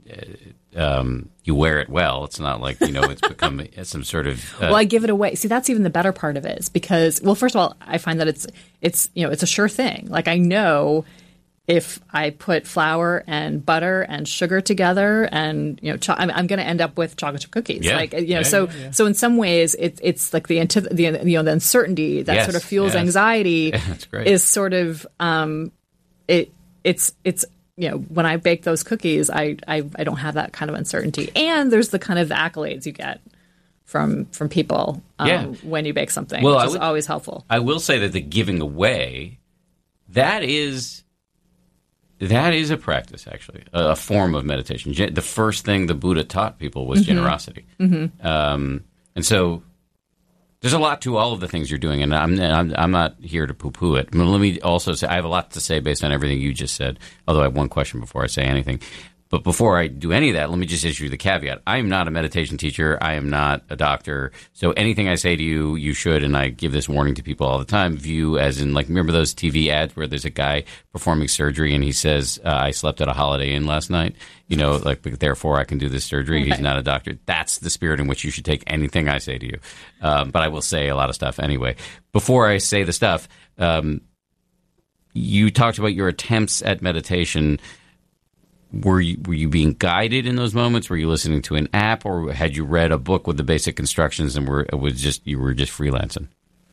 S1: um, you wear it well. It's not like, you know, it's become some sort of... Uh,
S4: well, I give it away. See, that's even the better part of it is because, well, first of all, I find that it's, it's you know, it's a sure thing. Like I know if I put flour and butter and sugar together and, you know, cho- I'm, I'm going to end up with chocolate chip cookies.
S1: Yeah.
S4: Like, you know,
S1: Yeah,
S4: so,
S1: yeah, yeah.
S4: so in some ways it, it's like the, antith- the, you know, the uncertainty that
S1: Yes,
S4: sort of fuels
S1: yes.
S4: anxiety
S1: Yeah, that's great.
S4: is sort of, um, it, it's, it's, you know, when I bake those cookies, I, I, I don't have that kind of uncertainty. And there's the kind of accolades you get from from people um,
S1: Yeah.
S4: when you bake something,
S1: Well,
S4: which
S1: I
S4: is
S1: would-
S4: always helpful.
S1: I will say that the giving away, that is that is a practice, actually, a, a form of meditation. Gen- The first thing the Buddha taught people was generosity. Mm-hmm. Um, and so there's a lot to all of the things you're doing, and I'm, I'm, I'm not here to poo-poo it. But let me also say I have a lot to say based on everything you just said, although I have one question before I say anything. But before I do any of that, let me just issue the caveat. I am not a meditation teacher. I am not a doctor. So anything I say to you, you should, and I give this warning to people all the time, view as in, like, remember those T V ads where there's a guy performing surgery and he says, uh, I slept at a Holiday Inn last night, you know, like, therefore I can do this surgery.
S4: Okay.
S1: He's not a doctor. That's the spirit in which you should take anything I say to you. Um, but I will say a lot of stuff anyway. Before I say the stuff, um, you talked about your attempts at meditation. Were you, were you being guided in those moments? Were you listening to an app, or had you read a book with the basic instructions and were it was just you were just freelancing?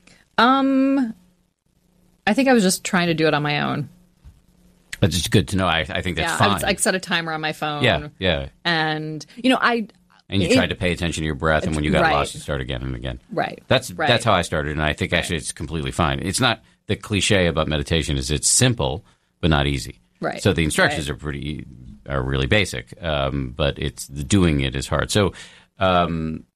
S4: Um, I think I was just trying to do it on my own.
S1: That's just good to know. I, I think that's
S4: yeah,
S1: fine.
S4: I, was, I set a timer on my phone.
S1: yeah, yeah.
S4: And you know, I
S1: And you
S4: it-
S1: tried to pay attention to your breath, and when you got
S4: Right.
S1: lost, you start again and again.
S4: right.
S1: That's
S4: right.
S1: that's how I started, and I think actually it's completely fine. It's not the cliche about meditation is it's simple but not easy.
S4: Right.
S1: So the instructions
S4: Right.
S1: are pretty are really basic, um, but it's the doing it is hard. So um,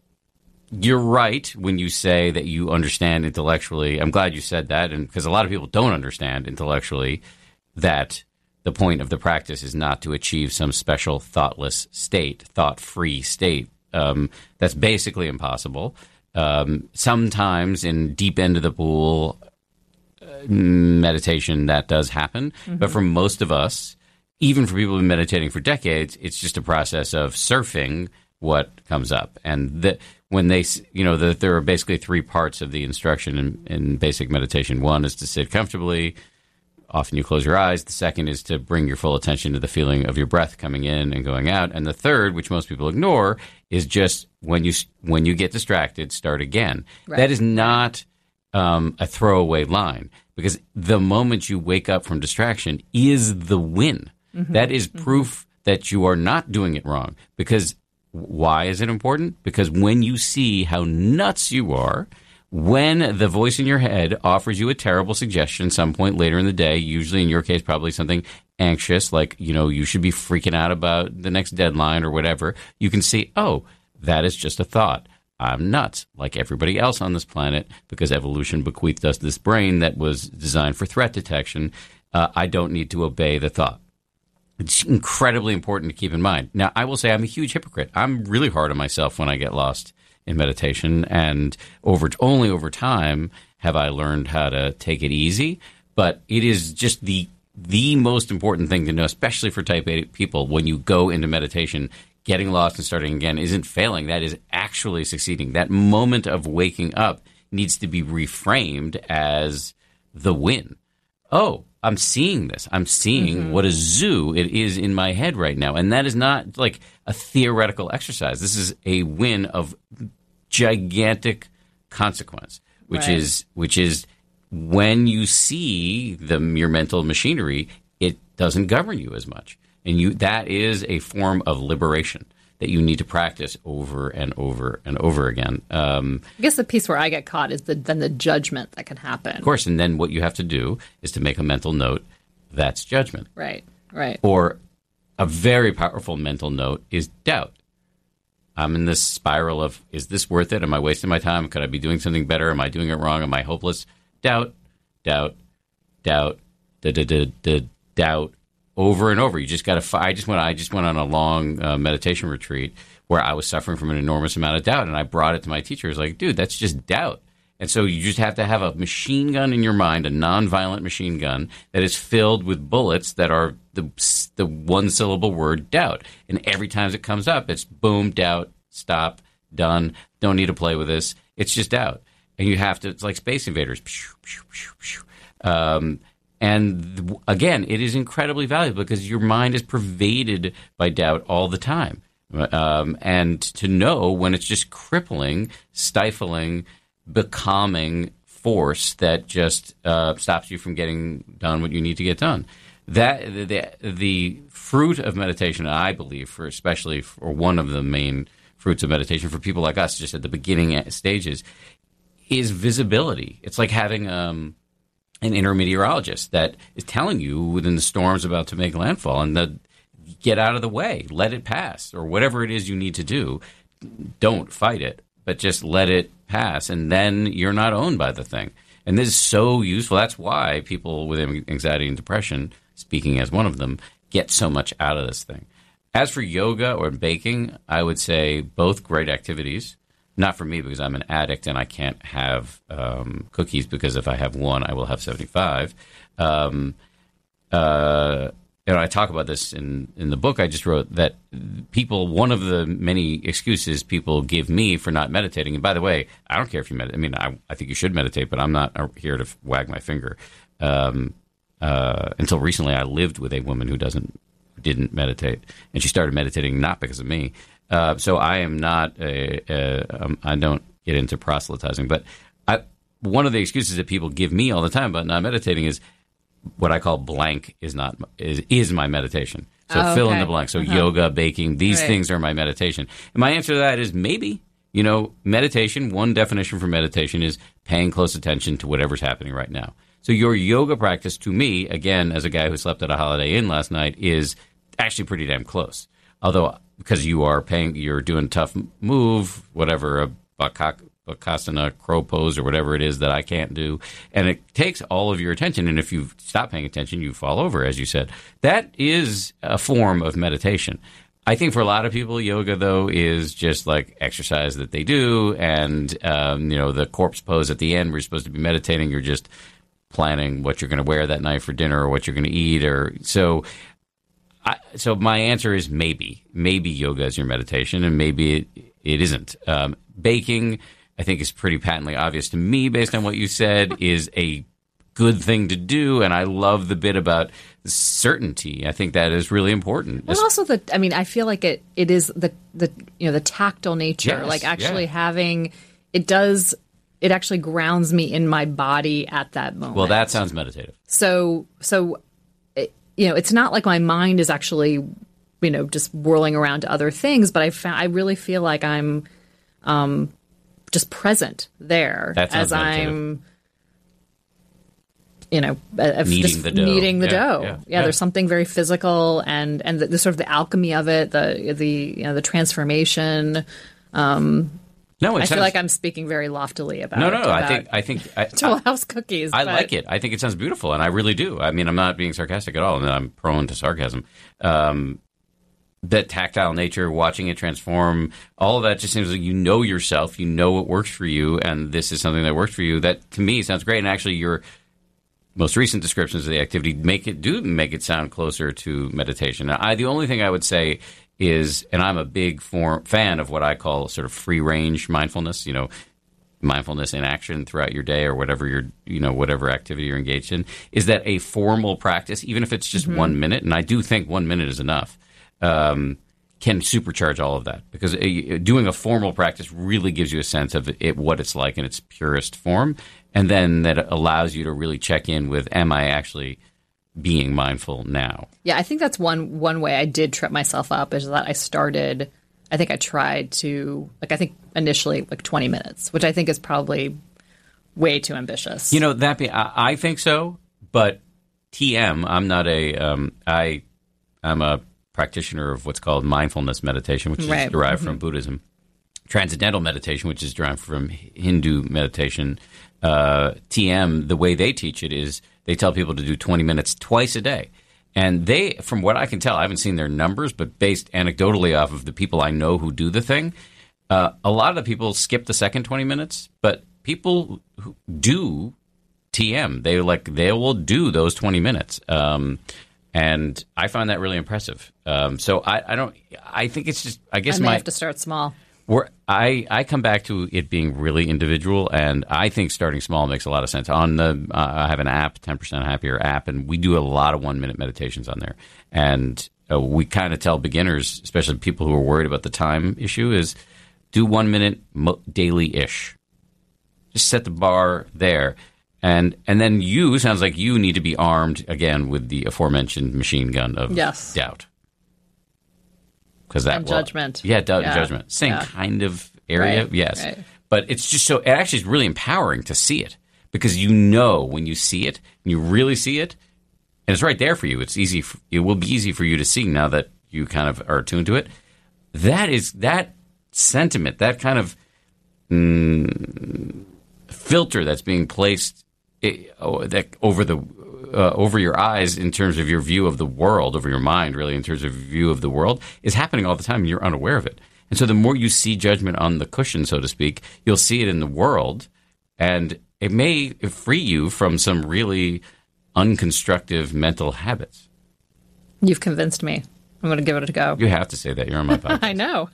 S1: you're right when you say that you understand intellectually. I'm glad you said that, and because a lot of people don't understand intellectually that the point of the practice is not to achieve some special thoughtless state, thought-free state. Um, that's basically impossible. Um, sometimes in deep end of the pool uh, meditation, that does happen. Mm-hmm. But for most of us, even for people who've been meditating for decades, it's just a process of surfing what comes up. And the, when they, you know, the, there are basically three parts of the instruction in, in basic meditation. One is to sit comfortably. Often you close your eyes. The second is to bring your full attention to the feeling of your breath coming in and going out. And the third, which most people ignore, is just when you when you get distracted, start again.
S4: Right.
S1: That is not um, a throwaway line, because the moment you wake up from distraction is the win. Mm-hmm. That is proof mm-hmm. that you are not doing it wrong. Because why is it important? Because when you see how nuts you are, when the voice in your head offers you a terrible suggestion some point later in the day, usually in your case probably something anxious, like, you know, you should be freaking out about the next deadline or whatever, you can see, oh, that is just a thought. I'm nuts, like everybody else on this planet, because evolution bequeathed us this brain that was designed for threat detection. Uh, I don't need to obey the thought. It's incredibly important to keep in mind. Now, I will say I'm a huge hypocrite. I'm really hard on myself when I get lost in meditation, and over only over time have I learned how to take it easy. But it is just the the most important thing to know, especially for type A people, when you go into meditation. Getting lost and starting again isn't failing. That is actually succeeding. That moment of waking up needs to be reframed as the win. Oh, I'm seeing this. I'm seeing mm-hmm. what a zoo it is in my head right now. And that is not like a theoretical exercise. This is a win of gigantic consequence, which
S4: right.
S1: is which is when you see the your mental machinery, it doesn't govern you as much. And you that is a form of liberation that you need to practice over and over and over again. Um,
S4: I guess the piece where I get caught is the, then the judgment that can happen.
S1: Of course, and then what you have to do is to make a mental note, that's judgment.
S4: Right, right.
S1: Or a very powerful mental note is doubt. I'm in this spiral of, is this worth it? Am I wasting my time? Could I be doing something better? Am I doing it wrong? Am I hopeless? Doubt, doubt, doubt, da da da da doubt. Over and over, you just got to. I just went. I just went on a long uh, meditation retreat where I was suffering from an enormous amount of doubt, and I brought it to my teacher. I was like, "Dude, that's just doubt." And so you just have to have a machine gun in your mind, a nonviolent machine gun that is filled with bullets that are the the one-syllable word doubt. And every time it comes up, it's boom, doubt, stop, done, don't need to play with this. It's just doubt. And you have to, it's like Space Invaders. Um, and again, it is incredibly valuable because your mind is pervaded by doubt all the time. Um, and to know when it's just crippling, stifling, becalming force that just uh, stops you from getting done what you need to get done. That the, the fruit of meditation, I believe, for especially for one of the main fruits of meditation for people like us, just at the beginning stages, is visibility. It's like having um, an inner meteorologist that is telling you within the storm's about to make landfall, and the get out of the way, let it pass, or whatever it is you need to do. Don't fight it, but just let it pass, and then you're not owned by the thing. And this is so useful. That's why people with anxiety and depression, speaking as one of them, get so much out of this thing. As for yoga or baking, I would say both great activities. Not for me because I'm an addict and I can't have um, cookies because if I have one, I will have seventy-five. Um, uh, and I talk about this in, in the book I just wrote, that people, one of the many excuses people give me for not meditating, and by the way, I don't care if you meditate. I mean, I, I think you should meditate, but I'm not here to wag my finger. Um, uh, until recently, I lived with a woman who doesn't didn't meditate, and she started meditating not because of me. Uh, so I am not a, a um, I don't get into proselytizing, but I, one of the excuses that people give me all the time about not meditating is what I call blank is not is, is my meditation. So
S4: oh,
S1: fill
S4: okay.
S1: in the blank. So
S4: uh-huh.
S1: yoga, baking, these
S4: right.
S1: things are my meditation. And my answer to that is maybe. You know, meditation, one definition for meditation is paying close attention to whatever's happening right now. So your yoga practice, to me, again, as a guy who slept at a Holiday Inn last night, is actually pretty damn close. Although, because you are paying, you're doing a tough move, whatever, a Bakasana, crow pose, or whatever it is that I can't do. And it takes all of your attention. And if you stop paying attention, you fall over, as you said. That is a form of meditation. I think for a lot of people, yoga, though, is just like exercise that they do. And, um, you know, the corpse pose at the end where you're supposed to be meditating, you're just planning what you're going to wear that night for dinner or what you're going to eat. Or so I, so my answer is maybe. Maybe yoga is your meditation, and maybe it, it isn't. Um, baking, I think, is pretty patently obvious to me based on what you said, is a good thing to do, and I love the bit about certainty. I think that is really important.
S4: Well, also the, I mean, I feel like it, it is the, the, you know, the tactile nature,
S1: yes,
S4: like actually
S1: yeah.
S4: having, it does, it actually grounds me in my body at that moment.
S1: Well, that sounds meditative.
S4: So, so, it, you know, it's not like my mind is actually, you know, just whirling around to other things, but I found, I really feel like I'm, um, just present there
S1: that sounds
S4: as
S1: meditative.
S4: I'm, you know, of
S1: kneading
S4: just
S1: the dough.
S4: kneading the
S1: yeah,
S4: dough.
S1: Yeah,
S4: Yeah,
S1: yeah,
S4: there's something very physical, and and the, the sort of the alchemy of it, the the you know the transformation. Um,
S1: no, it
S4: I
S1: sounds,
S4: feel like I'm speaking very loftily about.
S1: No, no, no.
S4: about
S1: I think I think I,
S4: Toll
S1: I,
S4: House cookies.
S1: I
S4: but,
S1: like it. I think it sounds beautiful, and I really do. I mean, I'm not being sarcastic at all, and I'm prone to sarcasm. Um, that tactile nature, watching it transform, all of that just seems like you know yourself, you know what works for you, and this is something that works for you. That to me sounds great, and actually, your most recent descriptions of the activity make it do make it sound closer to meditation. Now, I the only thing I would say is, and I'm a big form, fan of what I call sort of free range mindfulness. You know, mindfulness in action throughout your day or whatever you're, you know, whatever activity you're engaged in. Is that a formal practice, even if it's just mm-hmm. one minute? And I do think one minute is enough. Um, can supercharge all of that, because a, doing a formal practice really gives you a sense of it, what it's like in its purest form, and then that allows you to really check in with, am I actually being mindful now?
S4: Yeah, I think that's one one way I did trip myself up, is that I started, I think I tried to, like, I think initially like twenty minutes, which I think is probably way too ambitious.
S1: You know, that be, I, I think so, but T M, I'm not a, um, I, I'm a practitioner of what's called mindfulness meditation, which is
S4: right.
S1: derived
S4: mm-hmm.
S1: from Buddhism. Transcendental meditation, which is derived from Hindu meditation. Uh, T M, the way they teach it is they tell people to do twenty minutes twice a day. And they, from what I can tell, I haven't seen their numbers, but based anecdotally off of the people I know who do the thing, uh, a lot of the people skip the second twenty minutes, but people who do T M. They like they will do those twenty minutes, um, and I find that really impressive. Um, so I, I don't. I think it's just. I guess
S4: I may
S1: my
S4: have to start small.
S1: We're, I, I come back to it being really individual, and I think starting small makes a lot of sense. On the, uh, I have an app, ten percent Happier app, and we do a lot of one-minute meditations on there. And uh, we kind of tell beginners, especially people who are worried about the time issue, is do one minute mo- daily-ish. Just set the bar there. And and then you, sounds like you need to be armed, again, with the aforementioned machine gun of
S4: yes.
S1: doubt. Because that
S4: and
S1: well,
S4: judgment.
S1: Yeah, doubt
S4: yeah.
S1: and judgment. Same
S4: yeah.
S1: kind of area,
S4: right.
S1: yes.
S4: Right.
S1: But it's just so, it actually is really empowering to see it. Because you know when you see it, and you really see it, and it's right there for you. It's easy. For, it will be easy for you to see now that you kind of are attuned to it. That is, that sentiment, that kind of mm, filter that's being placed it, oh, that over the Uh, over your eyes in terms of your view of the world, over your mind, really, in terms of your view of the world, is happening all the time, and you're unaware of it. And so the more you see judgment on the cushion, so to speak, you'll see it in the world, and it may free you from some really unconstructive mental habits.
S4: You've convinced me. I'm going to give it a go.
S1: You have to say that. You're on my podcast.
S4: I know.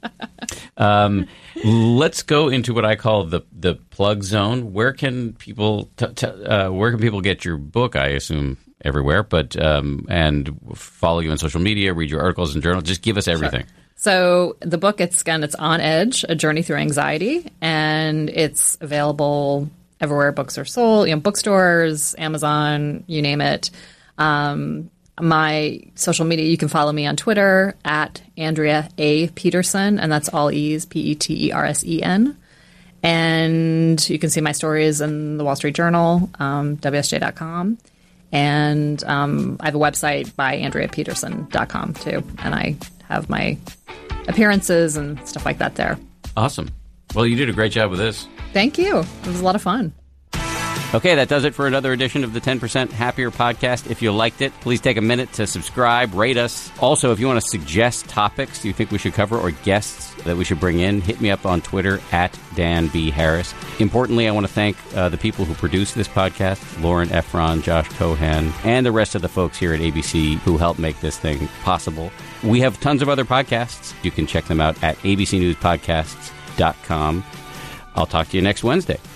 S1: um, let's go into what I call the the plug zone. Where can people t- t- uh, where can people get your book? I assume everywhere, but um, and follow you on social media, read your articles and journals. Just give us everything.
S4: Sure. So the book, it's again, it's On Edge: A Journey Through Anxiety, and it's available everywhere books are sold. You know, bookstores, Amazon, you name it. Um, My social media, you can follow me on Twitter at Andrea A. Peterson, and that's all E's, P E T E R S E N. And you can see my stories in the Wall Street Journal, um, W S J dot com. And um, I have a website by andrea peterson dot com, too. And I have my appearances and stuff like that there.
S1: Awesome. Well, you did a great job with this.
S4: Thank you. It was a lot of fun.
S1: Okay, that does it for another edition of the ten percent Happier podcast. If you liked it, please take a minute to subscribe, rate us. Also, if you want to suggest topics you think we should cover or guests that we should bring in, hit me up on Twitter at Dan B. Harris. Importantly, I want to thank uh, the people who produce this podcast, Lauren Efron, Josh Cohan, and the rest of the folks here at A B C who help make this thing possible. We have tons of other podcasts. You can check them out at a b c news podcasts dot com. I'll talk to you next Wednesday.